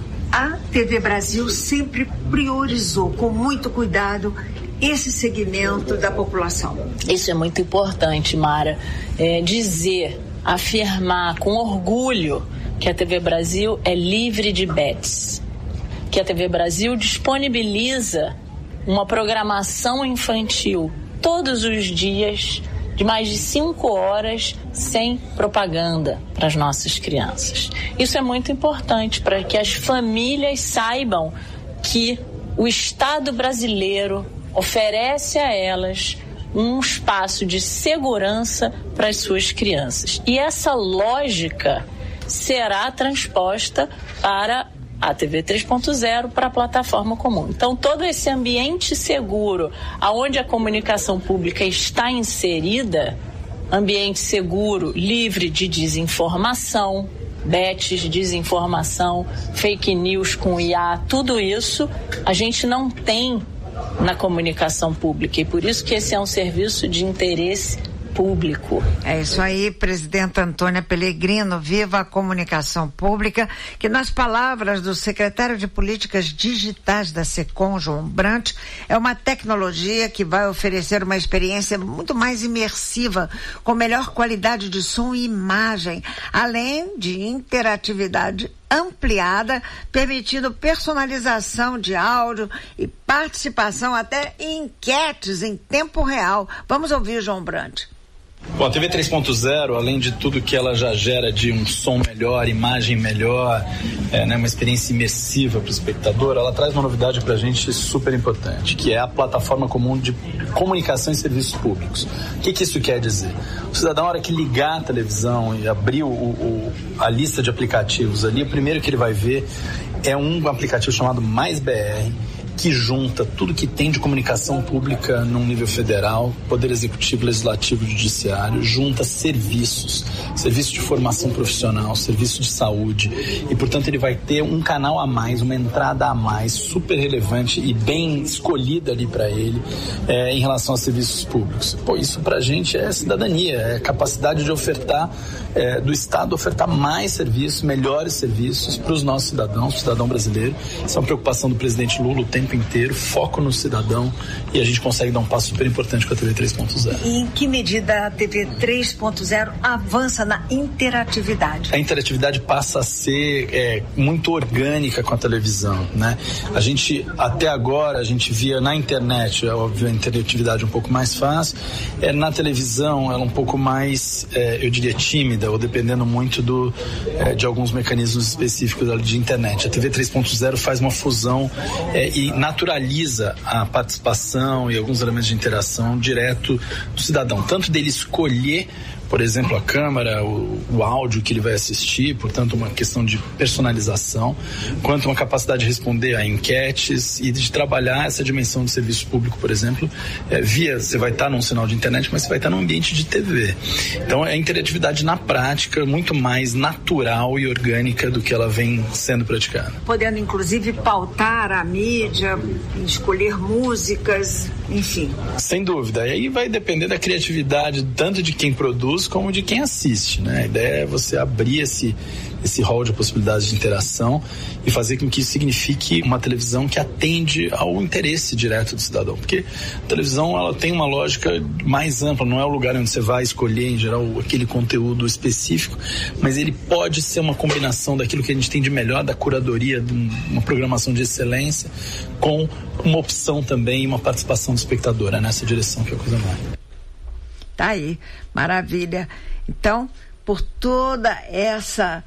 a T V Brasil sempre priorizou com muito cuidado esse segmento da população. Isso é muito importante, Mara. É, dizer, afirmar com orgulho que a T V Brasil é livre de bets, que a T V Brasil disponibiliza uma programação infantil todos os dias de mais de cinco horas sem propaganda para as nossas crianças. Isso é muito importante para que as famílias saibam que o Estado brasileiro oferece a elas um espaço de segurança para as suas crianças. E essa lógica será transposta para a T V três ponto zero, para a plataforma comum. Então, todo esse ambiente seguro, aonde a comunicação pública está inserida, ambiente seguro, livre de desinformação, bets, desinformação, fake news com I A, tudo isso a gente não tem na comunicação pública, e por isso que esse é um serviço de interesse público. É isso aí, presidenta Antônia Pellegrino. Viva a comunicação pública, que, nas palavras do secretário de Políticas Digitais da SECOM, João Brant, é uma tecnologia que vai oferecer uma experiência muito mais imersiva, com melhor qualidade de som e imagem, além de interatividade ampliada, permitindo personalização de áudio e participação até em enquetes em tempo real. Vamos ouvir João Brant. Bom, a T V três ponto zero, além de tudo que ela já gera de um som melhor, imagem melhor, é, né, uma experiência imersiva para o espectador, ela traz uma novidade para a gente super importante, que é a plataforma comum de comunicação e serviços públicos. O que, que isso quer dizer? O cidadão, na hora que ligar a televisão e abrir o, o, a lista de aplicativos ali, o primeiro que ele vai ver é um aplicativo chamado Mais B R, que junta tudo que tem de comunicação pública num nível federal, Poder Executivo, Legislativo e Judiciário, junta serviços, serviço de formação profissional, serviço de saúde, e, portanto, ele vai ter um canal a mais, uma entrada a mais, super relevante e bem escolhida ali para ele, é, em relação a serviços públicos. Pô, isso pra gente é cidadania, é capacidade de ofertar, é, do Estado ofertar mais serviços, melhores serviços para os nossos cidadãos, o cidadão brasileiro. Isso é uma preocupação do presidente Lula o tempo tempo inteiro, foco no cidadão, e a gente consegue dar um passo super importante com a T V três ponto zero. E em que medida a T V três ponto zero avança na interatividade? A interatividade passa a ser é, muito orgânica com a televisão, né? A gente, até agora, a gente via na internet, é óbvio, a interatividade um pouco mais fácil, é, na televisão ela um pouco mais, é, eu diria, tímida, ou dependendo muito do, é, de alguns mecanismos específicos de internet. A T V três ponto zero faz uma fusão é, e naturaliza a participação e alguns elementos de interação direto do cidadão, tanto dele escolher, por exemplo, a câmera, o, o áudio que ele vai assistir, portanto uma questão de personalização, quanto uma capacidade de responder a enquetes e de trabalhar essa dimensão de serviço público, por exemplo, é, via, você vai estar num sinal de internet, mas você vai estar num ambiente de T V. Então é a interatividade na prática muito mais natural e orgânica do que ela vem sendo praticada. Podendo inclusive pautar a mídia, escolher músicas, enfim. Sem dúvida, e aí vai depender da criatividade tanto de quem produz como de quem assiste, né? A ideia é você abrir esse, esse hall de possibilidades de interação e fazer com que isso signifique uma televisão que atende ao interesse direto do cidadão, porque a televisão ela tem uma lógica mais ampla, não é o lugar onde você vai escolher em geral aquele conteúdo específico, mas ele pode ser uma combinação daquilo que a gente tem de melhor, da curadoria, de uma programação de excelência, com uma opção também e uma participação do espectador, é nessa direção que é a coisa mais. Tá aí, maravilha. Então, por toda essa,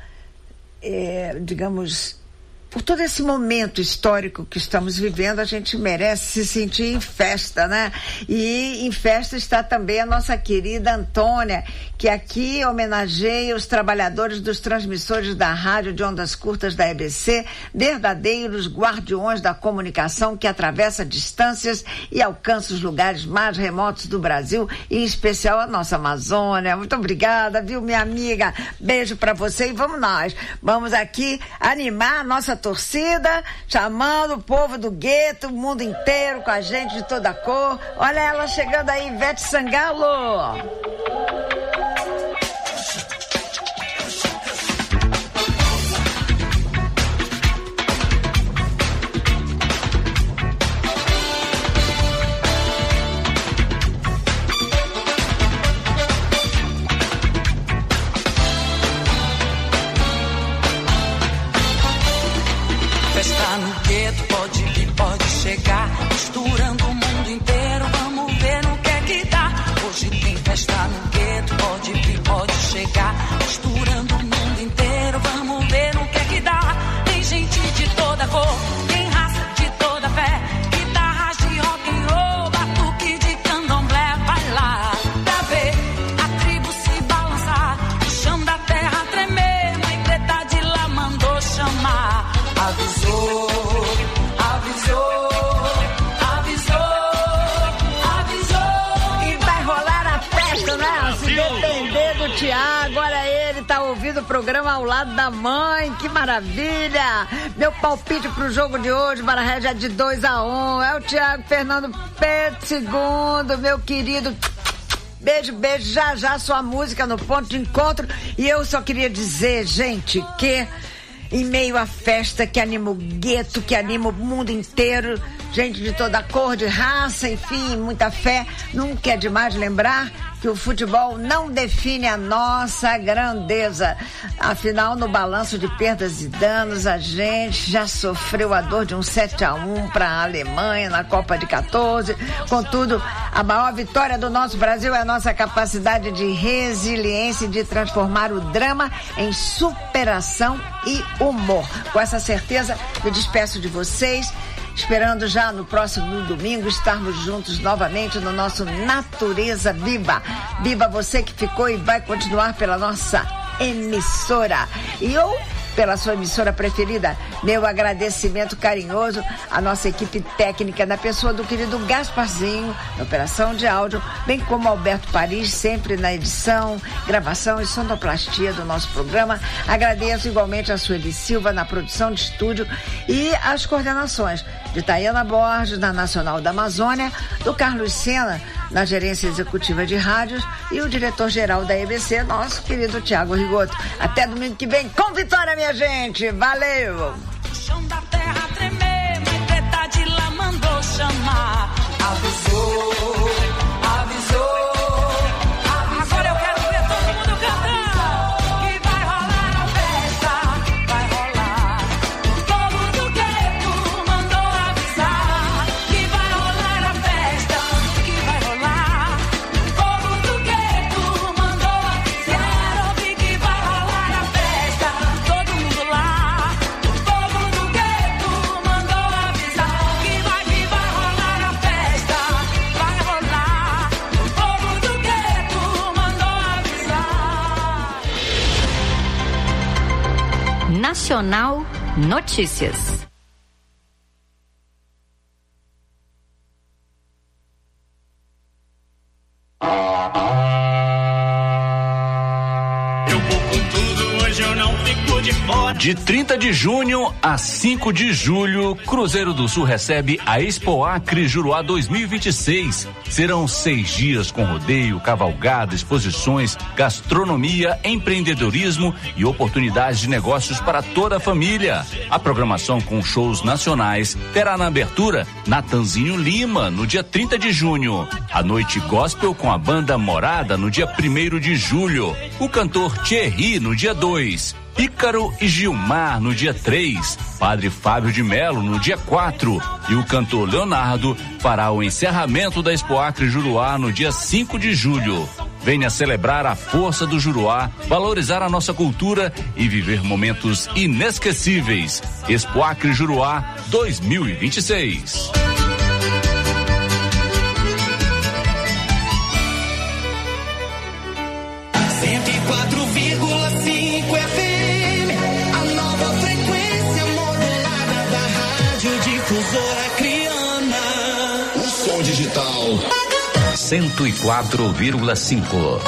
é, digamos, por todo esse momento histórico que estamos vivendo, a gente merece se sentir em festa, né? E em festa está também a nossa querida Antônia, que aqui homenageia os trabalhadores dos transmissores da rádio de ondas curtas da E B C, verdadeiros guardiões da comunicação que atravessa distâncias e alcança os lugares mais remotos do Brasil, e em especial a nossa Amazônia. Muito obrigada, viu, minha amiga? Beijo pra você e vamos nós. Vamos aqui animar a nossa torcida, chamando o povo do gueto, o mundo inteiro com a gente de toda cor. Olha ela chegando aí, Ivete Sangalo. Chegar, misturando o mundo inteiro, vamos ver no que é que dá. Hoje tem festa no gueto, pode vir, pode chegar, misturando o mundo inteiro, vamos ver no que é que dá. Tem gente de toda cor, tem raça de toda fé, guitarras de rock and roll, batuque de candomblé, vai lá pra ver a tribo se balançar, o chão da terra tremer, mãe preta de lá mandou chamar, avisou, avisou. Tiago, olha ele, tá ouvindo o programa ao lado da mãe, que maravilha! Meu palpite pro jogo de hoje, Marahé, é de dois a um, é o Tiago Fernando Pedro segundo, meu querido. Beijo, beijo, já já sua música no ponto de encontro. E eu só queria dizer, gente, que em meio à festa que anima o gueto, que anima o mundo inteiro, gente de toda cor, de raça, enfim, muita fé, nunca é demais lembrar que o futebol não define a nossa grandeza. Afinal, no balanço de perdas e danos, a gente já sofreu a dor de um sete a um para a Alemanha na Copa de quatorze. Contudo, a maior vitória do nosso Brasil é a nossa capacidade de resiliência e de transformar o drama em superação e humor. Com essa certeza, me despeço de vocês, esperando já no próximo domingo estarmos juntos novamente no nosso Natureza Viva. Viva você que ficou e vai continuar pela nossa emissora. E eu, pela sua emissora preferida, meu agradecimento carinhoso à nossa equipe técnica, na pessoa do querido Gasparzinho, na operação de áudio, bem como Alberto Paris, sempre na edição, gravação e sonoplastia do nosso programa. Agradeço igualmente a Sueli Silva na produção de estúdio e as coordenações de Tayana Borges, na Nacional da Amazônia, do Carlos Sena, na gerência executiva de rádios, e o diretor-geral da E B C, nosso querido Tiago Rigoto. Até domingo que vem, com vitória, minha gente! Valeu! O chão da terra tremer, mãe preta de lá Nacional Notícias. De trinta de junho a cinco de julho, Cruzeiro do Sul recebe a Expo Acre Juruá dois mil e vinte e seis. Serão seis dias com rodeio, cavalgada, exposições, gastronomia, empreendedorismo e oportunidades de negócios para toda a família. A programação com shows nacionais terá na abertura Natanzinho Lima, no dia trinta de junho. A noite gospel com a banda Morada, no dia primeiro de julho. O cantor Thierry, no dia dois. Ícaro e Gilmar no dia três, Padre Fábio de Melo no dia quatro e o cantor Leonardo fará o encerramento da Expo Acre Juruá no dia cinco de julho. Venha celebrar a força do Juruá, valorizar a nossa cultura e viver momentos inesquecíveis. Expo Acre Juruá dois mil e vinte e seis. cento e quatro vírgula cinco F M, a nova frequência modulada da Rádio Difusora Acreana. O som digital. cento e quatro vírgula cinco.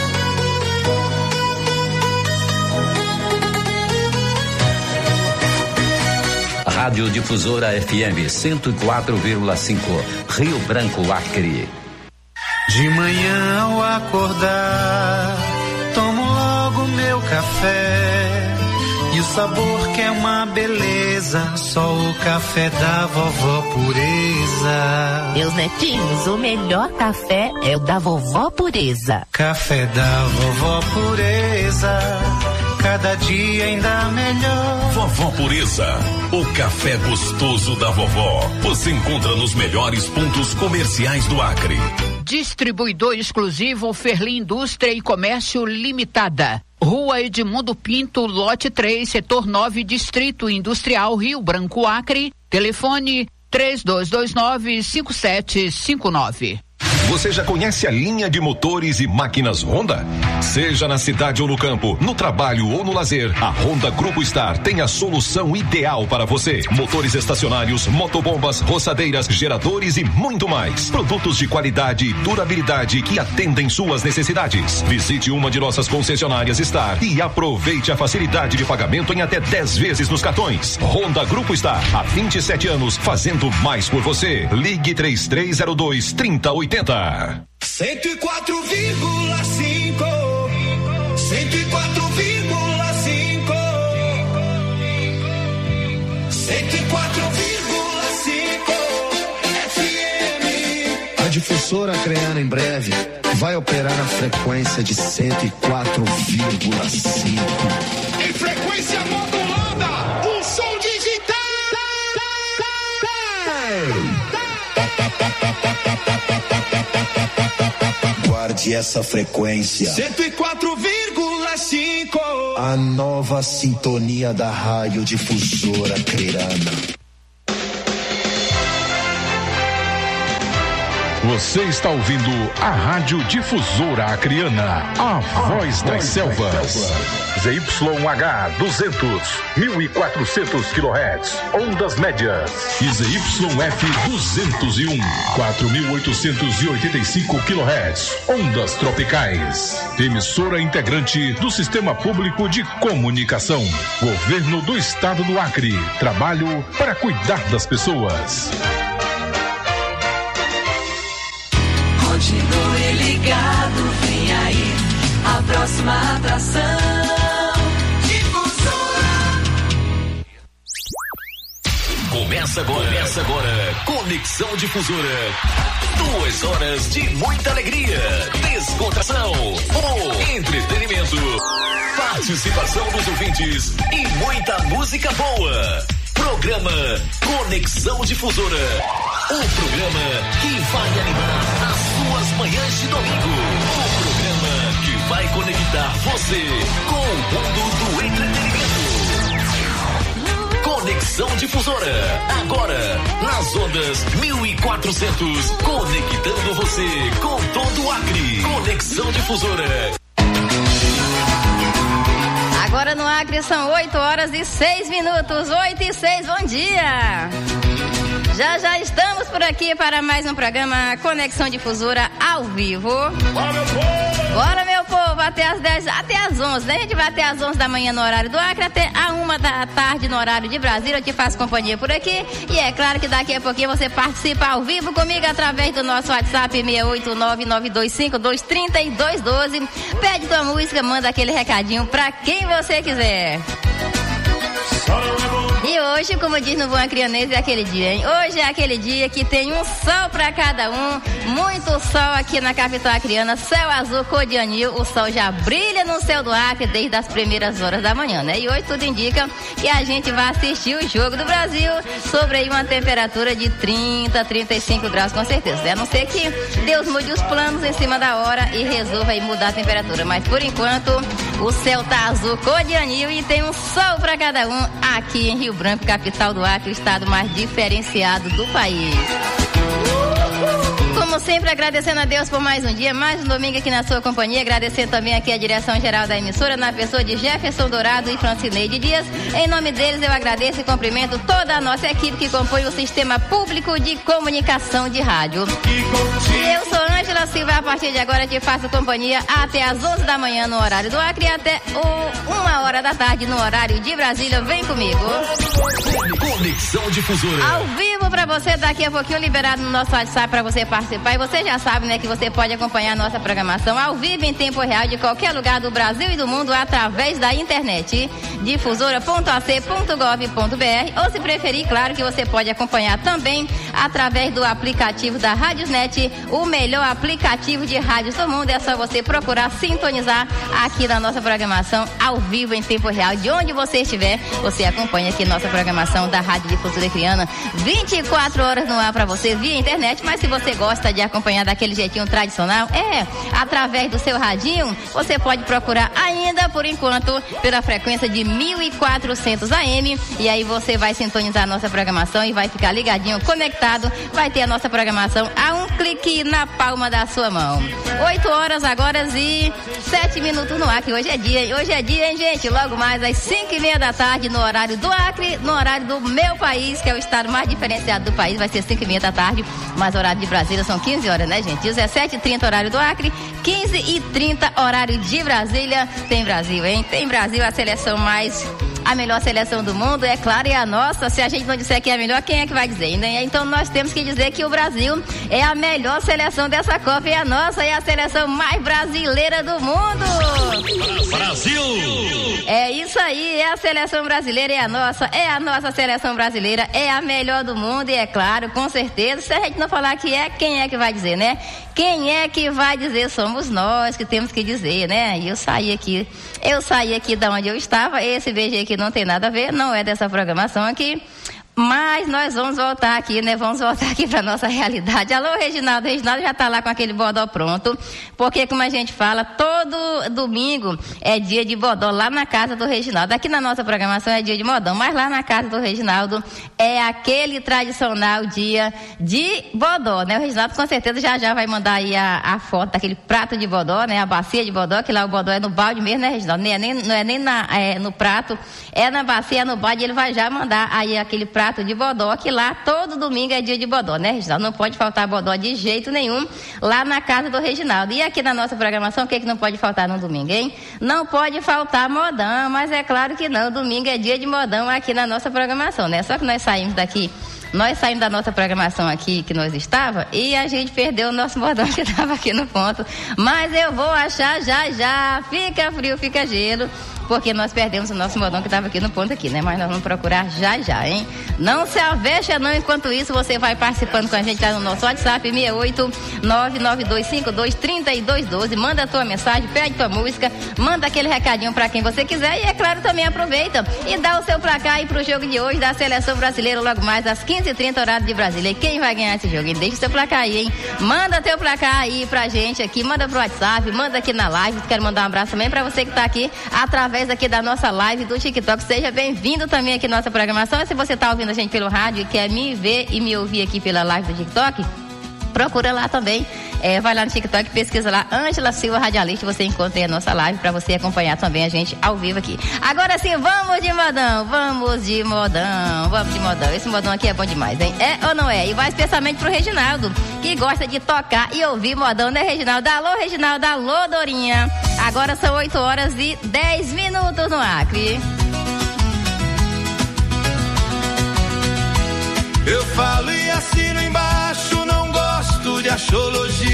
Rádio Difusora F M cento e quatro vírgula cinco, Rio Branco, Acre. De manhã ao acordar, tomo logo meu café, e o sabor que é uma beleza, só o café da vovó Pureza. Meus netinhos, o melhor café é o da vovó Pureza. Café da vovó Pureza, cada dia ainda melhor. Vovó Pureza, o café gostoso da vovó. Você encontra nos melhores pontos comerciais do Acre. Distribuidor exclusivo Ferli Indústria e Comércio Limitada. Rua Edmundo Pinto, lote três, setor nove, Distrito Industrial, Rio Branco, Acre. Telefone três dois dois nove, cinco sete cinco nove. Você já conhece a linha de motores e máquinas Honda? Seja na cidade ou no campo, no trabalho ou no lazer, a Honda Grupo Star tem a solução ideal para você. Motores estacionários, motobombas, roçadeiras, geradores e muito mais. Produtos de qualidade e durabilidade que atendem suas necessidades. Visite uma de nossas concessionárias Star e aproveite a facilidade de pagamento em até dez vezes nos cartões. Honda Grupo Star, há vinte e sete anos, fazendo mais por você. Ligue três três zero dois, trinta oitenta. cento e quatro vírgula cinco, cento e quatro vírgula cinco, cento e quatro vírgula cinco F M. A Difusora Acreana em breve vai operar na frequência de cento e quatro vírgula cinco. Em frequência modulada, o som digital. Guarde essa frequência. cento e quatro vírgula cinco. A nova sintonia da Rádio Difusora Acreana. Você está ouvindo a Rádio Difusora Acreana, a voz das selvas. Z Y H duzentos, mil e quatrocentos quilohertz, ondas médias. E Z Y F duzentos e um, quatro mil oitocentos e oitenta e cinco quilohertz, ondas tropicais. Emissora integrante do Sistema Público de Comunicação. Governo do Estado do Acre. Trabalho para cuidar das pessoas. Continue ligado, vem aí a próxima atração. Difusora. Começa agora, começa agora, Conexão Difusora. Duas horas de muita alegria, descontração, o entretenimento, participação dos ouvintes e muita música boa. Programa Conexão Difusora. O programa que vai animar as suas manhãs de domingo. O programa que vai conectar você com o mundo do entretenimento. Conexão Difusora. Agora, nas ondas mil e quatrocentos. Conectando você com todo o Acre. Conexão Difusora. Agora no Acre são oito horas e seis minutos. oito e seis, bom dia! Já já estamos por aqui para mais um programa Conexão Difusora ao vivo. Bora, meu povo, até as dez, até as onze, né? A gente vai até as onze da manhã no horário do Acre, até a uma da tarde no horário de Brasília. Eu te faço companhia por aqui. E é claro que daqui a pouquinho você participa ao vivo comigo através do nosso WhatsApp seis oito nove nove dois cinco dois três dois um dois. Pede tua música, manda aquele recadinho pra quem você quiser. E hoje, como diz no Bom Acreanês, é aquele dia, hein? Hoje é aquele dia que tem um sol pra cada um, muito sol aqui na capital acreana, céu azul, cor de anil, o sol já brilha no céu do Acre desde as primeiras horas da manhã, né? E hoje tudo indica que a gente vai assistir o Jogo do Brasil sobre aí uma temperatura de trinta, trinta e cinco graus com certeza, né? A não ser que Deus mude os planos em cima da hora e resolva aí mudar a temperatura, mas por enquanto o céu tá azul, cor de anil e tem um sol pra cada um aqui em Rio Branco, capital do Acre, o estado mais diferenciado do país. Como sempre, agradecendo a Deus por mais um dia, mais um domingo aqui na sua companhia, agradecendo também aqui a direção geral da emissora, na pessoa de Jefferson Dourado e Francineide Dias. Em nome deles, eu agradeço e cumprimento toda a nossa equipe que compõe o Sistema Público de Comunicação de Rádio. E eu sou Ângela Silva, a partir de agora te faço companhia até às onze da manhã no horário do Acre e até o, uma hora da tarde no horário de Brasília. Vem comigo. Conexão Difusora. Ao vivo pra você, daqui a pouquinho liberado no nosso WhatsApp pra você participar. E você já sabe, né, que você pode acompanhar a nossa programação ao vivo em tempo real de qualquer lugar do Brasil e do mundo através da internet. difusora ponto a c ponto gov ponto b r ou se preferir, claro que você pode acompanhar também através do aplicativo da Radiosnet, o melhor aplicativo de rádios do mundo. É só você procurar sintonizar aqui na nossa programação ao vivo em tempo real. De onde você estiver, você acompanha aqui nossa programação da Rádio Difusora Acreana, vinte e quatro horas no ar para você via internet. Mas se você gosta de acompanhar daquele jeitinho tradicional, é, através do seu radinho, você pode procurar ainda, por enquanto, pela frequência de mil e quatrocentos A M, e aí você vai sintonizar a nossa programação e vai ficar ligadinho, conectado, vai ter a nossa programação a um clique na palma da sua mão. oito horas agora e sete minutos no Acre. Hoje é dia, hoje é dia, hein, gente? Logo mais às cinco e meia da tarde no horário do Acre, no horário do meu país, que é o estado mais diferenciado do país, vai ser cinco e meia da tarde, mas horário de Brasília são quinze horas, né, gente? dezessete e trinta horário do Acre, quinze e trinta horário de Brasília. Tem Brasil, hein? Tem Brasil, a seleção mais... a melhor seleção do mundo, é claro, é a nossa. Se a gente não disser que é a melhor, quem é que vai dizer, né? Então nós temos que dizer que o Brasil é a melhor seleção dessa Copa, é a nossa, é a seleção mais brasileira do mundo. Brasil! É isso aí, é a seleção brasileira, é a nossa, é a nossa seleção brasileira, é a melhor do mundo e é claro, com certeza, se a gente não falar que é, quem é que vai dizer, né? Quem é que vai dizer? Somos nós que temos que dizer, né? E eu saí aqui, eu saí aqui da onde eu estava, esse beijo aqui não tem nada a ver, não é dessa programação aqui, mas nós vamos voltar aqui, né? Vamos voltar aqui para nossa realidade. Alô, Reginaldo, Reginaldo já tá lá com aquele bodó pronto, porque como a gente fala, todo domingo é dia de bodó lá na casa do Reginaldo. Aqui na nossa programação é dia de modão, mas lá na casa do Reginaldo é aquele tradicional dia de bodó, né? O Reginaldo com certeza já já vai mandar aí a, a foto daquele prato de bodó, né? A bacia de bodó, que lá o bodó é no balde mesmo, né, Reginaldo? Não é nem, não é nem na, é, no prato, é na bacia, é no balde, ele vai já mandar aí aquele prato de bodó, que lá todo domingo é dia de bodó, né, Reginaldo? Não pode faltar bodó de jeito nenhum lá na casa do Reginaldo. E aqui na nossa programação, o que é que não pode faltar no domingo, hein? Não pode faltar modão, mas é claro que não, domingo é dia de modão aqui na nossa programação, né? Só que nós saímos daqui, nós saímos da nossa programação aqui, que nós estava, e a gente perdeu o nosso modão que estava aqui no ponto, mas eu vou achar já já, fica frio, fica gelo, porque nós perdemos o nosso modão que estava aqui no ponto aqui, né? Mas nós vamos procurar já já, hein? Não se avexa não, enquanto isso você vai participando com a gente lá no nosso WhatsApp, seis oito nove nove dois cinco dois três dois um dois, manda a tua mensagem, pede tua música, manda aquele recadinho pra quem você quiser e é claro, também aproveita e dá o seu placar aí pro jogo de hoje da Seleção Brasileira, logo mais às quinze e trinta horário de Brasília. E quem vai ganhar esse jogo? E deixa o seu placar aí, hein? Manda teu placar aí pra gente aqui, manda pro WhatsApp, manda aqui na live. Quero mandar um abraço também pra você que tá aqui através aqui da nossa live do TikTok. Seja bem-vindo também aqui na nossa programação. E se você tá ouvindo a gente pelo rádio e quer me ver e me ouvir aqui pela live do TikTok, procura lá também, É, vai lá no TikTok, pesquisa lá, Ângela Silva Radialista, você encontra aí a nossa live pra você acompanhar também a gente ao vivo aqui. Agora sim, vamos de modão, vamos de modão, vamos de modão. Esse modão aqui é bom demais, hein? É ou não é? E vai especialmente pro Reginaldo, que gosta de tocar e ouvir modão, né, Reginaldo? Alô, Reginaldo, alô, Dorinha. Agora são oito horas e dez minutos no Acre. Eu falo e assino embaixo, não gosto de axiologia.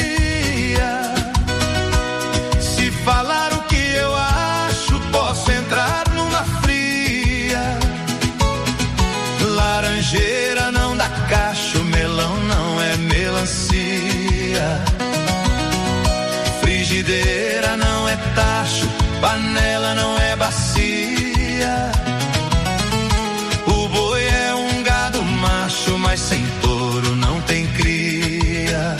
Se falar o que eu acho, posso entrar numa fria. Laranjeira não dá cacho, melão não é melancia. Frigideira não é tacho, panela não é bacia. O boi é um gado macho, mas sem touro não tem cria.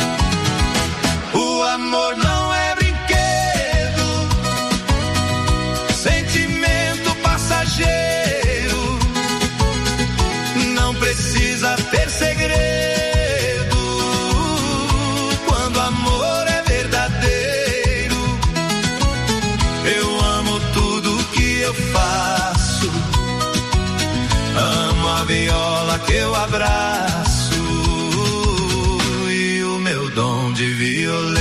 O amor não é brinquedo, sentimento passageiro. Não precisa ter segredo. Quando amor é verdadeiro, eu amo tudo que eu faço. Amo a viola que eu abraço e o meu dom de violeiro.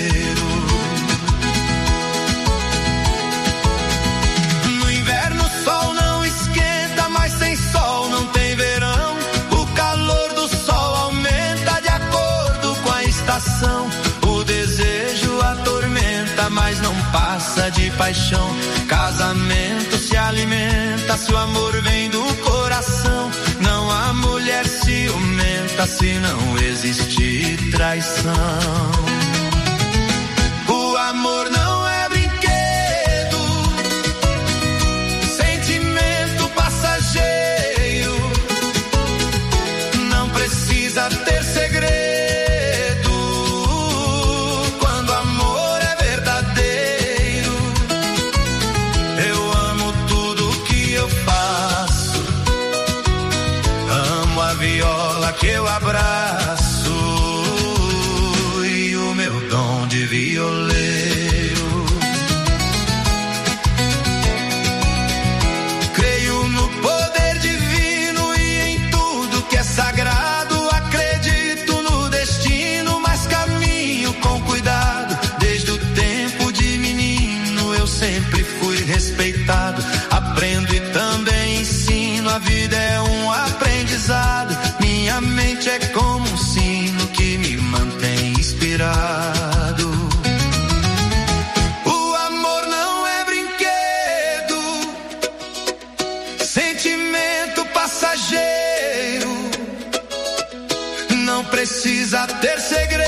No inverno o sol não esquenta, mas sem sol não tem verão. O calor do sol aumenta de acordo com a estação. O desejo atormenta, mas não passa de paixão. Casamento se alimenta se o amor vem do coração. Não há mulher ciumenta se não existir traição. O amor não é brinquedo, sentimento passageiro. Não precisa ter segredo. Quando amor é verdadeiro, eu amo tudo que eu faço. Amo a viola que eu abraço e o meu dom de violeiro. Creio no poder divino e em tudo que é sagrado. Acredito no destino, mas caminho com cuidado. Desde o tempo de menino eu sempre fui respeitado. Aprendo e também ensino, a vida é um aprendizado. Minha mente é como um sino que me mantém inspirado. O amor não é brinquedo, sentimento passageiro. Não precisa ter segredo.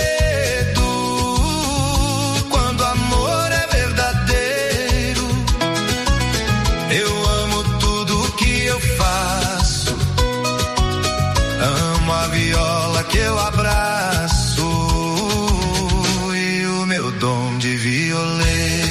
Quando amor é verdadeiro, eu amo tudo que eu faço. Amo a viola que eu abraço e o meu dom de violeiro.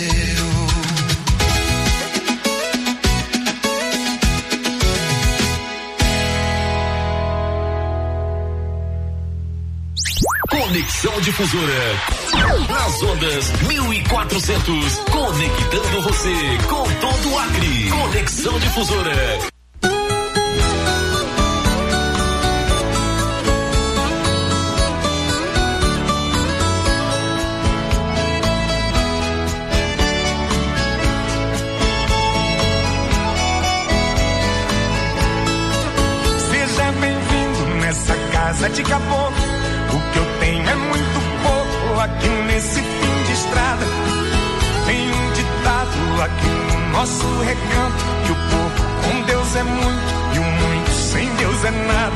Conexão Difusora. Nas ondas mil e quatrocentos, conectando você com todo o Acre. Conexão Difusora. Seja bem-vindo nessa casa de caboclo. O que eu tenho é muito pouco aqui nesse fim de estrada. Tem um ditado aqui no nosso recanto, que o pouco com Deus é muito e o muito sem Deus é nada.